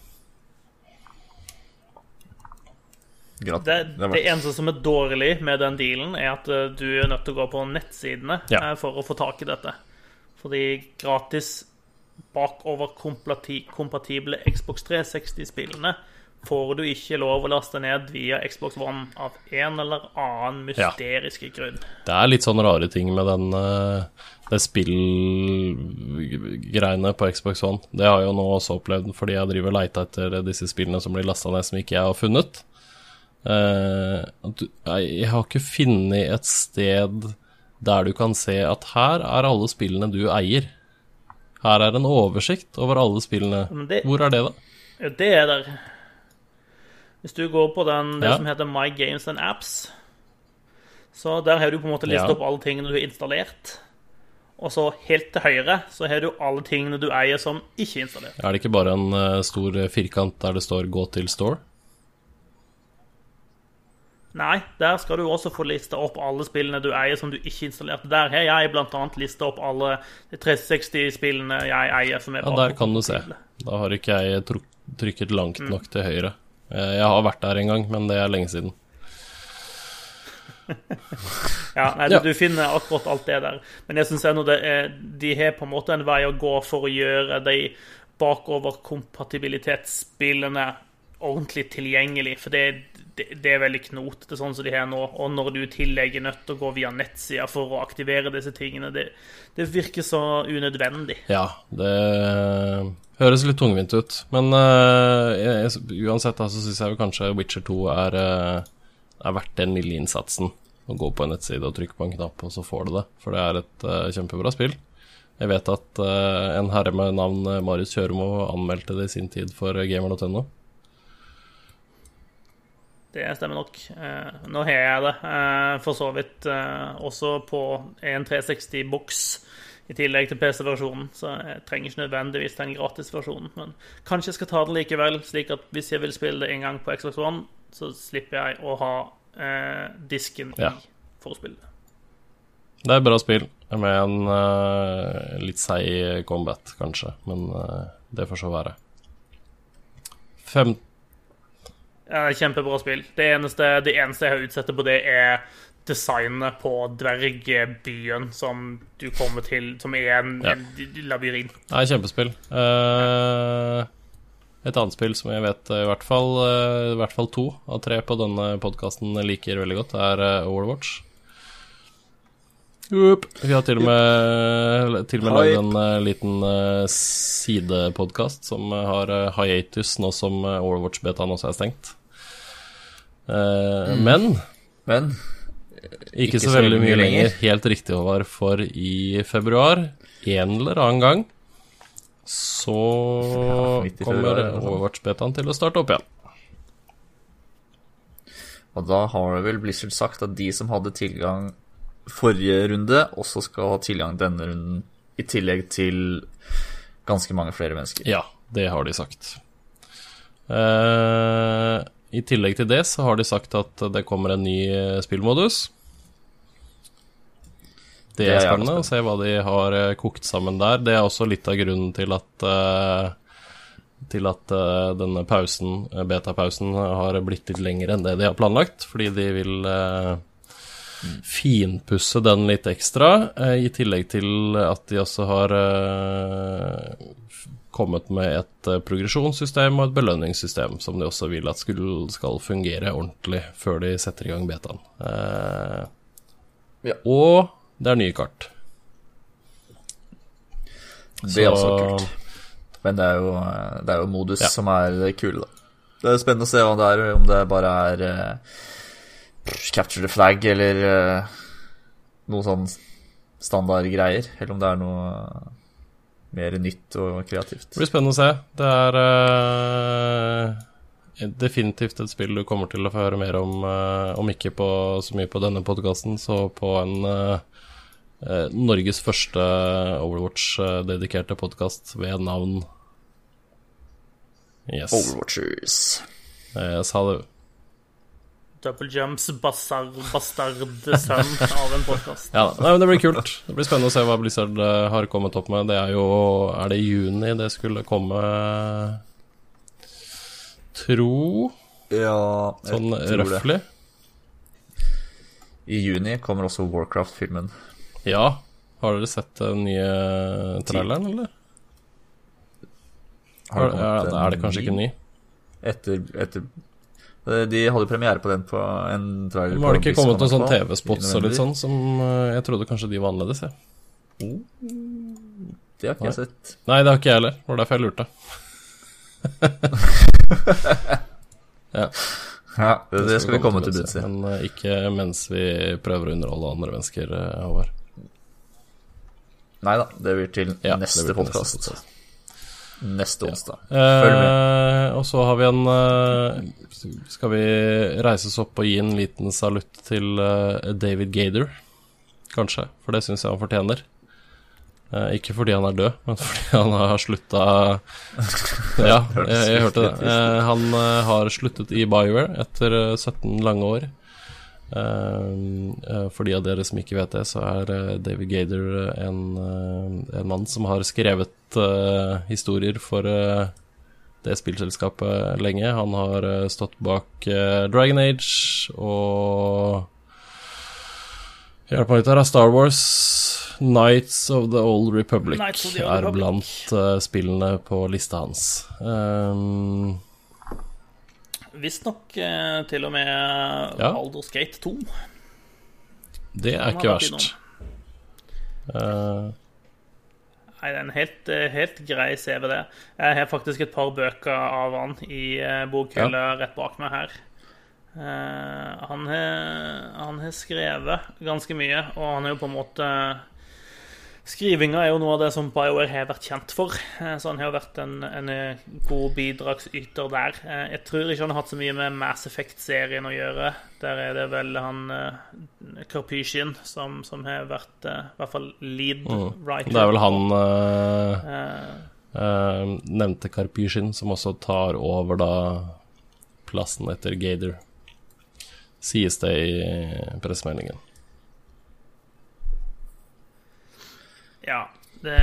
Det eneste som er dårlig med den dealen er at du er nødt til å gå på nettsidene for å få tak i dette. Fordi gratis bakoverkompatible Xbox 360-spillene får du ikke lov å laste ned via Xbox One av en eller annen mysteriske grunn. Det er litt sånn rare ting med det spillgreiene på Xbox One. Det har jeg jo nå også opplevd, fordi jeg driver og leter etter disse spillene som blir lastet ned som ikke jeg har funnet. Jeg har ikke funnet et sted der du kan se at her er alle spillene du eier. Her er en oversikt over alle spillene. Hvor er det da? Det er der. Hvis du går på det som heter My Games and Apps, så der har du på en måte listet opp alle tingene du har installert. Og så helt til høyre så har du alle tingene du eier som ikke er installert. Er det ikke bare en stor firkant der det står Gå til Store? Nei, der skal du også få lista opp alle spillene du eier som du ikke installerte. Der har jeg blant annet lista opp alle 360-spillene jeg eier som er Ja, der kan du se. Da har ikke jeg trykket langt nok til høyre. Jeg har vært der en gang, men det er lenge siden. Ja, nei, du finner akkurat alt det der. Men jeg synes ennå de har på en måte en vei å gå for å gjøre de bakoverkompatibilitetsspillene ordentlig tilgjengelig, for det er veldig knotete sånn som de her nå, og når du i tillegg er nødt til å gå via nettsida for å aktivere disse tingene, det virker så unødvendig. Ja, det høres litt tungvint ut, men uansett så synes jeg jo kanskje Witcher 2 er verdt den lille innsatsen å gå på en nettside og trykke på en knapp, og så får du det, for det er et kjempebra spill. Jeg vet at en herre med navn Marius Kjørmo anmeldte det i sin tid for gamer.no. Det stemmer nok. Nå har jeg det for så vidt også på en 360-boks i tillegg til PC-versjonen, så jeg trenger ikke nødvendigvis den gratis-versjonen, men kanskje jeg skal ta det likevel, slik at hvis jeg vil spille det en gang på Xbox One, så slipper jeg å ha disken for å spille det. Det er bra spill, med en litt seig combat, kanskje, men det får så være. Kjempebra spill. Det eneste jeg har utsettet på det er designet på dvergbyen som du kommer til, som er en labyrint. Nei, kjempespill. Et annet spill som jeg vet i hvert fall 2 av 3 på denne podcasten liker veldig godt, er Overwatch. Vi har til og med laget en liten sidepodcast som har hiatus nå som Overwatch-betaen også er stengt. Men ikke så veldig mye lenger. Helt riktig, Håvard, for i februar, en eller annen gang, så kommer Overwatch-betaen til å starte opp igjen. Og da har vel Blizzard sagt at de som hadde tilgang forrige runde også skal ha tilgang denne runden, i tillegg til ganske mange flere mennesker. Ja, det har de sagt. I tillegg til det så har de sagt at det kommer en ny spillmodus. Det er spennende å se hva de har kokt sammen der. Det er også litt av grunnen til at denne beta-pausen har blitt litt lengre enn det de har planlagt, fordi de vil finpusse den litt ekstra, i tillegg til at de også har kommet med et progresjonssystem og et belønningssystem som de også vil at skal fungere ordentlig før de setter i gang betaen. Og det er nye kart. Det er også kult. Men det er jo modus som er kul da. Det er spennende å se om det bare er capture the flag eller noe sånn standard greier, eller om det er noe mer nytt og kreativt. Det blir spennende å se. Det er definitivt et spill du kommer til å få høre mer om ikke så mye på denne podcasten, så på en Norges første Overwatch-dedikerte podcast ved navn Overwatchers. Jeg sa det. Double Jumps bastard-sønn av en podcast. Ja, men det blir kult. Det blir spennende å se hva Blizzard har kommet opp med. Det er det i juni det skulle komme, sånn røffelig. I juni kommer også Warcraft-filmen. Ja, har dere sett den nye traileren, eller? Er det kanskje ikke ny? Etter de hadde premiere på den på en trailer. Var det ikke kommet noen sånn TV-spots og litt sånn, som jeg trodde kanskje de var annerledes, ja. Det har ikke jeg sett. Nei, det har ikke jeg heller. Det var derfor jeg lurte. Ja, det skal vi komme til bunns i. Men ikke mens vi prøver å underholde andre mennesker, Håvard. Neida, det blir til neste podcast. Neste onsdag. Følg med. Og så har vi skal vi reise oss opp og gi en liten salutt til David Gader, kanskje, for det synes jeg han fortjener. Ikke fordi han er død, men fordi han har sluttet. Ja, jeg hørte det. Han har sluttet i BioWare etter 17 lange år. For de av dere som ikke vet det, så David Gaider en mann som har skrevet historier for det spillselskapet lenge. Han har stått bak Dragon Age og hjelp meg litt her, Star Wars. Knights of the Old Republic blant spillene på lista hans. Visst nok til og med Baldur's Gate 2. Det ikke verst. Nei, det en helt grei CV det. Jeg har faktisk et par bøker av han i bokhylla rett bak meg her. Han har skrevet ganske mye, og han jo på en måte... Skrivinga jo noe av det som BioWare har vært kjent for, så han har jo vært en god bidragsyter der. Jeg tror ikke han har hatt så mye med Mass Effect-serien å gjøre. Der det vel han Karpyshin som har vært i hvert fall lead writer. Det vel han nevnte Karpyshin som også tar over da plassen etter Gaider, sies det i pressemeldingen. Ja, det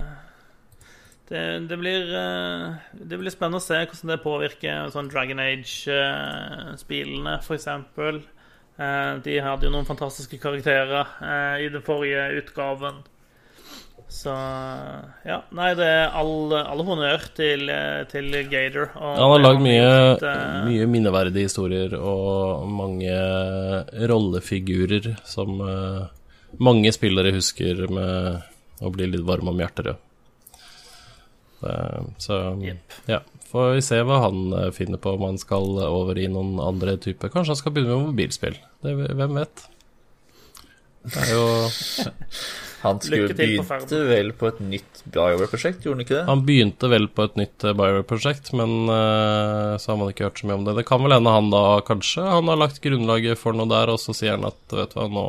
blir spennende å se hvordan det påvirker sånn Dragon Age-spillene, for eksempel. De hadde jo noen fantastiske karakterer i den forrige utgaven. Så, ja, nei, det alle honnør til Gaider. Han har lagd mye minneverdige historier og mange rollefigurer som mange spillere husker med... og blir litt varm om hjertet. Så ja, får vi se hva han finner på om han skal over i noen andre typer. Kanskje han skal begynne med mobilspill. Hvem vet? Det jo Han skulle begynte vel på et nytt BioWare-prosjekt, gjorde han ikke det? Han begynte vel på et nytt BioWare-prosjekt, men så har man ikke hørt så mye om det. Det kan vel hende han da, kanskje han har lagt grunnlaget for noe der, og så sier han at, vet du hva, nå...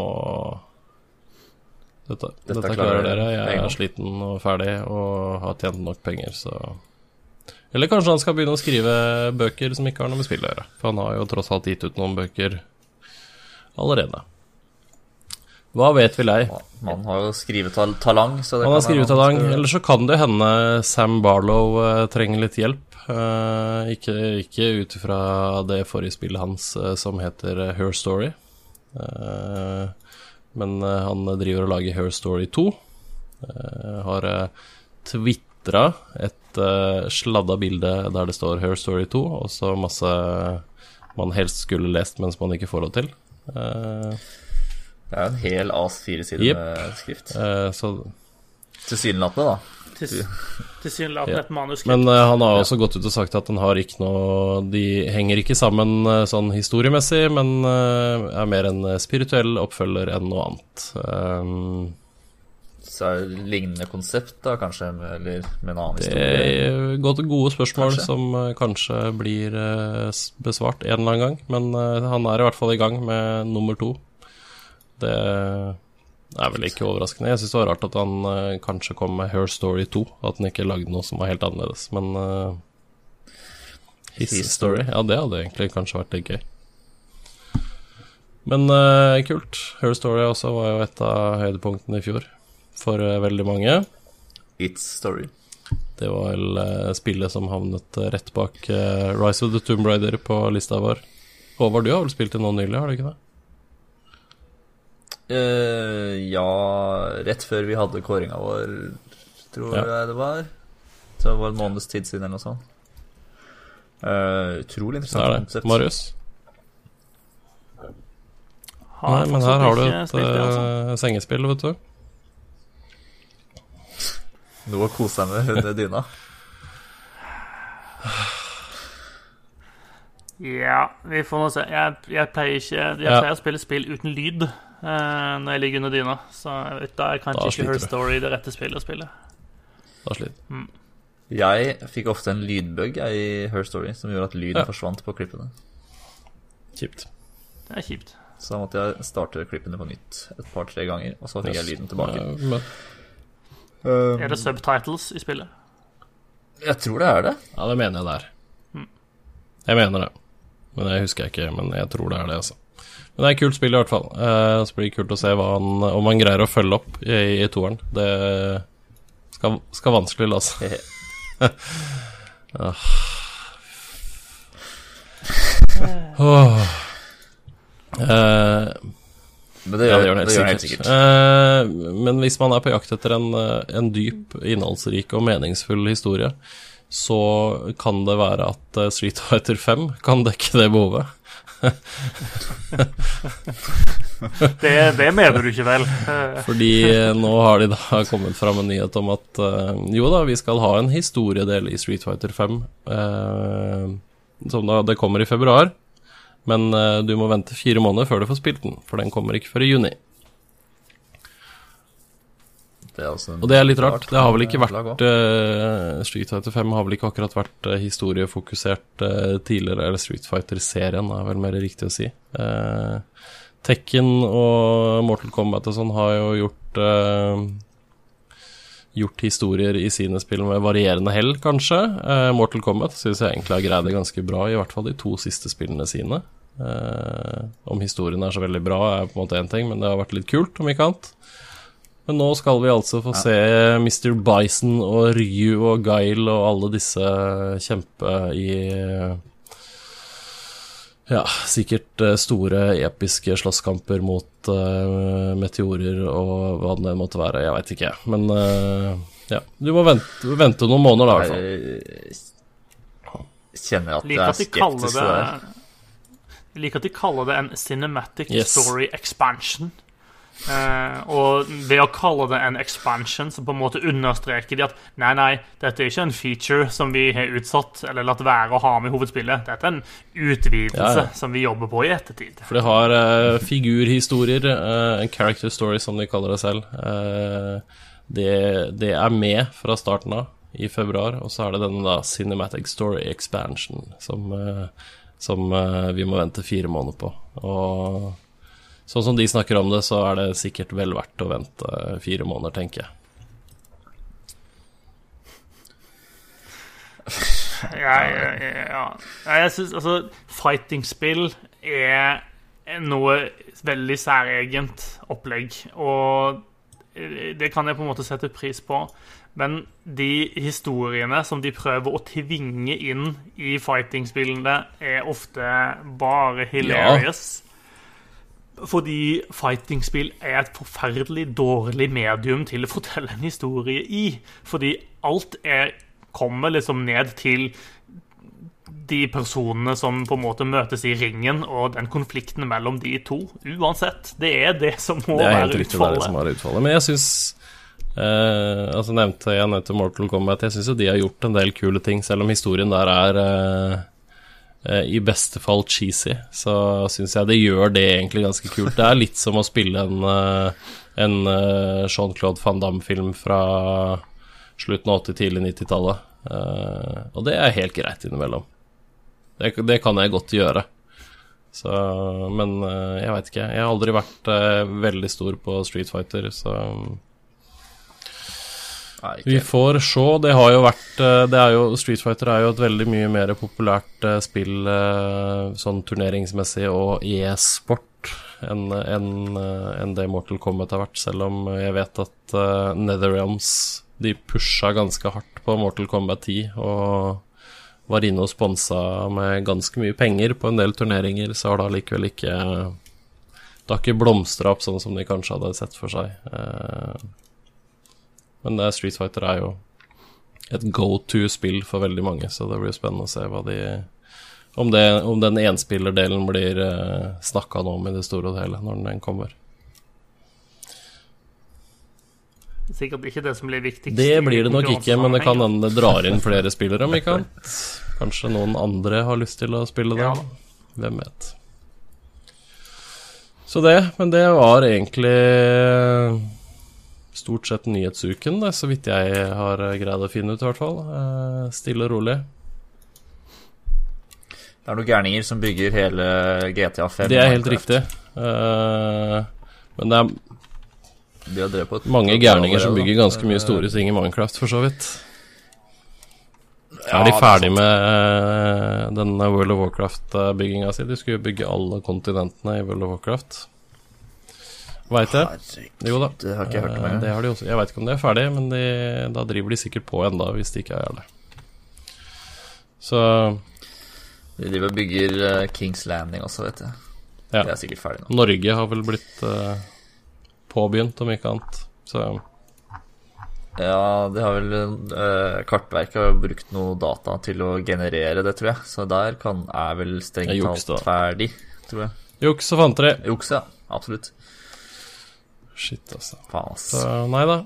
Dette klarer dere, jeg sliten og ferdig og har tjent nok penger, så... Eller kanskje han skal begynne å skrive bøker som ikke har noe med spill å gjøre, for han har jo tross alt gitt ut noen bøker allerede. Hva vet vel jeg? Man har jo skrivet talang, så det han har skrevet talang, eller så kan det hende Sam Barlow trenger litt hjelp. Ikke ut fra det forrige spillet hans som heter Her Story. Men han driver og lager Her Story 2. Har twittret et sladda bilde der det står Her Story 2, og så masse man helst skulle lest, mens man ikke får lov til. Det jo en hel A4-side med skrift. Tilsynelatende da. Tilsynelatende et manuskript. Men han har også gått ut og sagt at han har ikke noe... De henger ikke sammen sånn historiemessig, men mer en spirituell oppfølger enn noe annet. Så det lignende konsept da, kanskje, eller med en annen historie? Det gått gode spørsmål kanskje? Som kanskje blir besvart en eller annen gang, men han i hvert fall i gang med nummer 2. Det vel ikke overraskende. Jeg synes det var rart at han kanskje kom med Her Story 2, at han ikke lagde noe som var helt annerledes, men His Story, ja, det hadde egentlig kanskje vært litt gøy. Men kult. Her Story også var jo et av høydepunktene i fjor for veldig mange. It's Story. Det var vel spillet som havnet rett bak Rise of the Tomb Raider på lista vår. Håvard, du har vel spilt det nå nylig, har du ikke det? Ja, rett før vi hadde kåringa vår, tror jeg det var. Så det var en måneds tid siden eller noe sånt. Utrolig interessant konsept. Marius? Nei, men her har du et sengespill, vet du. Noe å kose seg med under dyna. Ja, vi får nå se. Jeg pleier å spille spill uten lyd når jeg ligger under dyna, så jeg vet da kanskje ikke Her Story det rette spillet å spille. Da sliter. Jeg fikk ofte en lydbug i Her Story som gjorde at lyden forsvant på klippene. Kjipt. Det kjipt. Så da måtte jeg starte klippene på nytt et par-tre ganger, og så fikk jeg lyden tilbake. Det subtitles i spillet? Jeg tror det det. Ja, det mener jeg der. Jeg mener det. Men jeg husker ikke, men jeg tror det det, altså. Men det er et kult spill i hvert fall. Så blir det kult å se om han greier å følge opp i toeren. Det skal vanskelig la seg. Men det gjør det helt sikkert. Men hvis man er på jakt etter en dyp, innholdsrik og meningsfull historie, så kan det være at Street Fighter 5 kan dekke det behovet. det mener du ikke vel? Fordi nå har de da kommet fram en nyhet om at jo da, vi skal ha en historiedel i Street Fighter 5 som da det kommer i februar. Men du må vente 4 måneder før du får spilt den, for den kommer ikke før i juni. Og det er litt rart. Det har vel ikke vært Street Fighter 5 har vel ikke akkurat vært historiefokusert tidligere, eller Street Fighter-serien er vel mer riktig å si. Tekken og Mortal Kombat og sånn har jo gjort historier i sine spill med varierende hell, kanskje. Mortal Kombat synes jeg egentlig har greid det ganske bra, i hvert fall de 2 siste spillene sine. Om historien er så veldig bra er på en måte en ting, men det har vært litt kult, om ikke annet. Men nå skal vi altså få se Mr. Bison og Ryu og Guile og alle disse kjempe i sikkert store, episke slåsskamper mot meteorer og hva det måtte være, jeg vet ikke. Men du må vente noen måneder da, i hvert fall. Jeg kjenner at jeg er skeptisk til det. Jeg liker at de kaller det en cinematic story expansion. Og ved å kalle det en expansion, så på en måte understreker de at nei, dette er ikke en feature som vi har utsatt eller latt være å ha med i hovedspillet. Dette er en utvidelse som vi jobber på i ettertid. For de har figurhistorier, en character story som de kaller det selv. Det er med fra starten av i februar, og så er det denne da cinematic story expansion som vi må vente 4 måneder på. Og sånn som de snakker om det, så er det sikkert vel verdt å vente 4 måneder, tenker jeg. Jeg synes, altså, fighting-spill er noe veldig særegent opplegg, og det kan jeg på en måte sette pris på. Men de historiene som de prøver å tvinge inn i fighting-spillene er ofte bare hilarious. Fordi fighting-spill er et forferdelig dårlig medium til å fortelle en historie i. Fordi alt kommer liksom ned til de personene som på en måte møtes i ringen, og den konflikten mellom de to. Uansett, det er det som må være utfallet. Men jeg synes, altså jeg nevnte Mortal Kombat, jeg synes jo de har gjort en del kule ting, selv om historien der i beste fall cheesy, så synes jeg det gjør det egentlig ganske kult. Det er litt som å spille en Jean-Claude Van Damme-film fra slutten av 80-, tidlig 90-tallet, og det er helt greit innimellom. Det kan jeg godt gjøre. Så, men jeg vet ikke, jeg har aldri vært veldig stor på Street Fighter, så vi får se. Det har jo vært Street Fighter er jo et veldig mye mer populært spill sånn turneringsmessig og e-sport enn det Mortal Kombat har vært, selv om jeg vet at NetherRealms de pusha ganske hardt på Mortal Kombat 10 og var inne og sponset med ganske mye penger på en del turneringer, så har det likevel ikke det har ikke blomstret opp sånn som de kanskje hadde sett for seg. Men Street Fighter er jo et go-to-spill for veldig mange, så det blir spennende å se om den enspillerdelen blir snakket om i det store og hele når den kommer. Sikkert ikke det som blir viktigst. Det blir det nok ikke, men det kan hende det drar inn flere spillere, om ikke annet. Kanskje noen andre har lyst til å spille det. Hvem vet. Så men det var egentlig stort sett nyhetsuken, så vidt jeg har greid å finne ut i hvert fall. Stille og rolig. Det er noen gærninger som bygger hele GTA 5. Det er helt riktig. Men det mange gærninger som bygger ganske mye store ting i Minecraft, for så vidt. Er de ferdig med den World of Warcraft-bygginga si? De skulle jo bygge alle kontinentene i World of Warcraft. Vet jeg? Herregud, Jo da. det har ikke jeg hørt om engang. Det har de også. Jeg vet ikke om de er ferdig, men da driver de sikkert på enda hvis de ikke er det. Så De driver og bygger King's Landing også, vet jeg. ja. Det er sikkert ferdig nå. Norge har vel blitt påbegynt, om ikke annet. Så Ja, det har vel Kartverket har brukt noe data til å generere det, tror jeg. Så der er vel strengt Det er juks, talt da. ferdig, tror jeg. juks og fanteri. Juks, ja. Absolutt. Shit, altså. Faen, ass. Så nei da.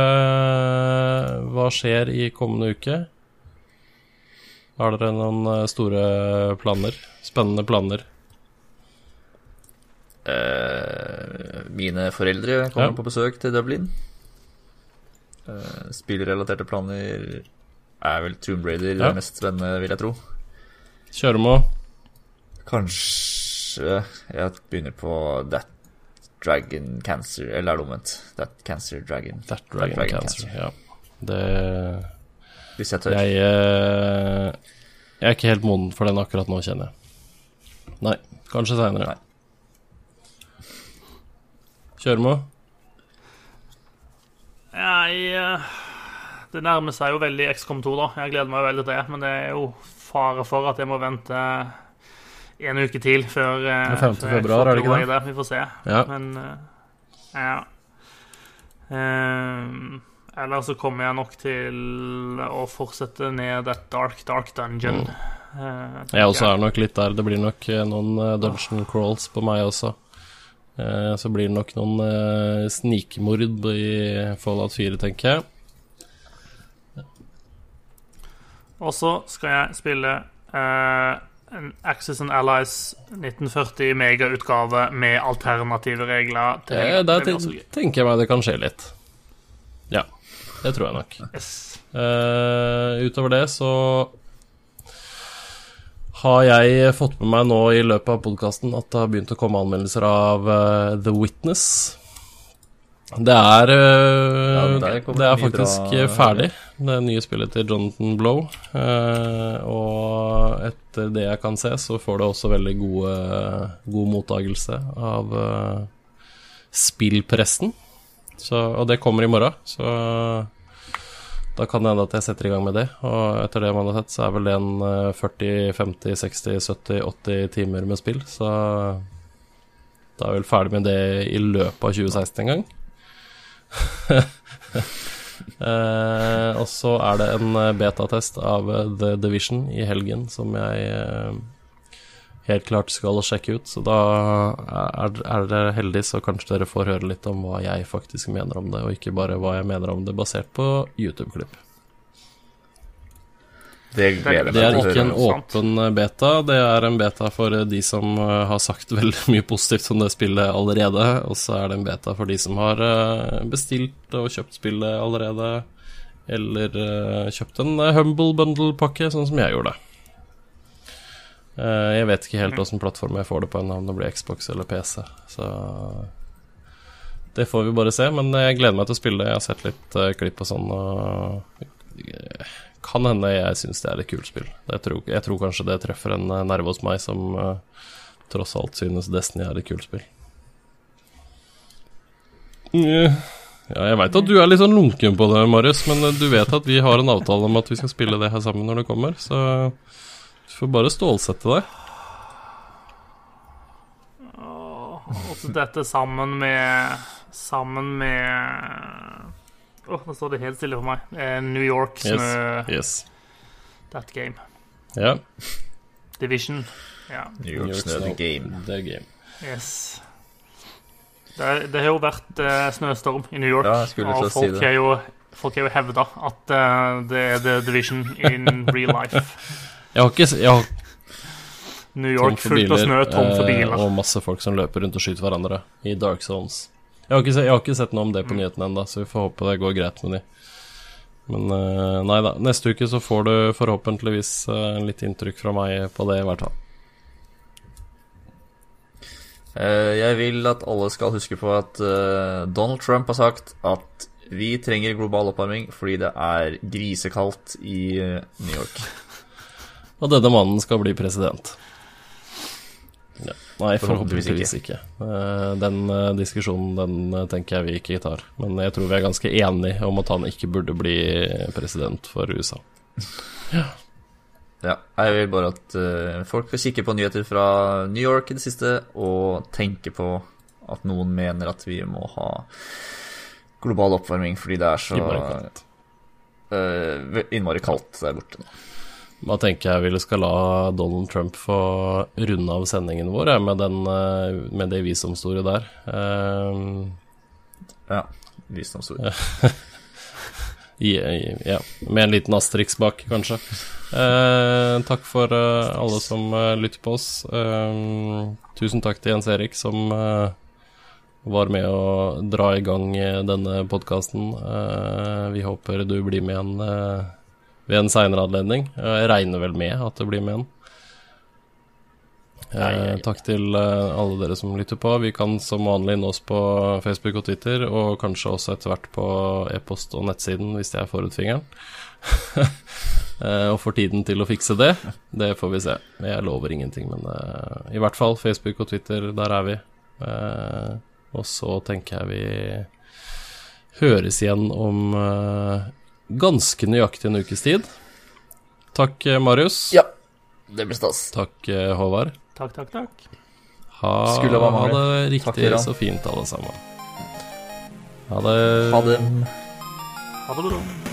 Hva skjer i kommende uke? Har dere noen store planer? Spennende planer? Mine foreldre kommer Ja. på besøk til Dublin. Spillrelaterte planer er vel Tomb Raider Ja. det mest spennende, vil jeg tro. Kjøremo? Kanskje jeg begynner på That Dragon Cancer, eller er det omvendt? That Cancer Dragon. That Dragon Cancer. Ja. Det Hvis jeg tør. jeg er ikke helt moden for den akkurat nå, kjenner jeg. Nei, kanskje senere. Nei. Kjøremo? Det nærmer seg jo veldig XCOM 2 da. Jeg gleder meg veldig til det, men det er jo fare for at jeg må vente en uke til før, 5. før jeg februar, får er det ikke noe det? i det. Vi får se. Ja. Men ja. Eller så kommer jeg nok til å fortsette ned et dark dungeon. Jeg også er nok litt der. Det blir nok noen dungeon crawls på meg også. Så blir det nok noen snikmord i Fallout 4, tenker jeg. Og så skal jeg spille en Axis and Allies 1940 megautgave med alternative regler. Der Det blir også gøy. tenker jeg meg det kan skje litt. Ja, det tror jeg nok. Yes. Utover det så har jeg fått med meg nå i løpet av podcasten at det har begynt å komme anmeldelser av The Witness. Det er der kommer det er mye bra, faktisk ferdig, det nye spillet til Jonathan Blow. Og etter det jeg kan se, så får det også veldig god mottagelse av spillpressen. Og det kommer i morgen, så da kan det hende at jeg setter i gang med det. Og etter det man har sett, så er vel det en 40, 50, 60, 70, 80 timer med spill. Så da er jeg vel ferdig med det i løpet av 2016 en gang. Og så er det en betatest av The Division i helgen som jeg helt klart skal sjekke ut. Så da er dere heldige, så kanskje dere får høre litt om hva jeg faktisk mener om det, og ikke bare hva jeg mener om det basert på YouTube-klipp. Det gleder Det jeg er meg til å ikke en høre. åpen beta, det er en beta for de som har sagt veldig mye positivt om det spillet allerede, og så er det en beta for de som har bestilt og kjøpt spillet allerede, eller kjøpt en Humble Bundle-pakke, sånn som jeg gjorde. Jeg vet ikke helt hvordan plattform jeg får det på, om det blir Xbox eller PC, så det får vi bare se, men jeg gleder meg til å spille det. Jeg har sett litt klipp og sånn, og kan hende jeg synes det er et kult spill. Jeg tror kanskje det treffer en nerve hos meg som tross alt synes Destiny er et kult spill. Ja, jeg vet at du er litt sånn lunken på det, Marius, men du vet at vi har en avtale om at vi skal spille det her sammen når det kommer, så du får bare stålsette deg. Og så dette sammen med nå står det helt stille for meg. New York, snø, Yes. that game. Ja. Division. Ja, New York Snow, the game. The game. yes. Det har jo vært snøstorm i New York, Ja, jeg skulle og til å si det. folk har jo hevda at det er The Division in real life. Jeg har New tom York for fullt av biler, snø, tom for biler. og masse folk som løper rundt og skyter hverandre i Dark Zones. Jeg har ikke sett noe om det på nyhetene enda, så vi får håpe det går greit med de. Men nei da, neste uke så får du forhåpentligvis litt inntrykk fra meg på det i hvert fall. Jeg vil at alle skal huske på at Donald Trump har sagt at Vi trenger global oppvarming fordi det er grisekaldt i New York. Og denne mannen skal bli president. Ja. Nei, Forhåpentligvis ikke. Den diskusjonen, den tenker jeg vi ikke tar. Men jeg tror vi er ganske enige om at han ikke burde bli president for USA. Ja. Ja, jeg vil bare at folk får kikke på nyheter fra New York i det siste, og tenke på at noen mener at vi må ha global oppvarming fordi det er så innmari kaldt der borte nå. Da tenker jeg vi skal la Donald Trump få runde av sendingen vår med det visdomsordet der. Ja, visdomsord. Ja, med en liten asterix bak, kanskje. Takk for alle som lytter på oss. Tusen takk til Jens Erik, som var med å dra i gang denne podcasten. Vi håper du blir med igjen ved en senere anledning. Jeg regner vel med at det blir med en. Takk til alle dere som lytter på. Vi kan som vanlig nå oss på Facebook og Twitter, og kanskje også etter hvert på e-post og nettsiden hvis jeg får ut fingeren. Og får tiden til å fikse det. Det får vi se. Jeg lover ingenting, men i hvert fall Facebook og Twitter, der er vi. Og så tenker jeg vi høres igjen om ganske nøyaktig en ukes tid. Takk, Marius. Ja, det blir stas. Takk, Håvard. Takk. Ha det riktig så fint, alle sammen. Ha det. Ha det. Ha det bra.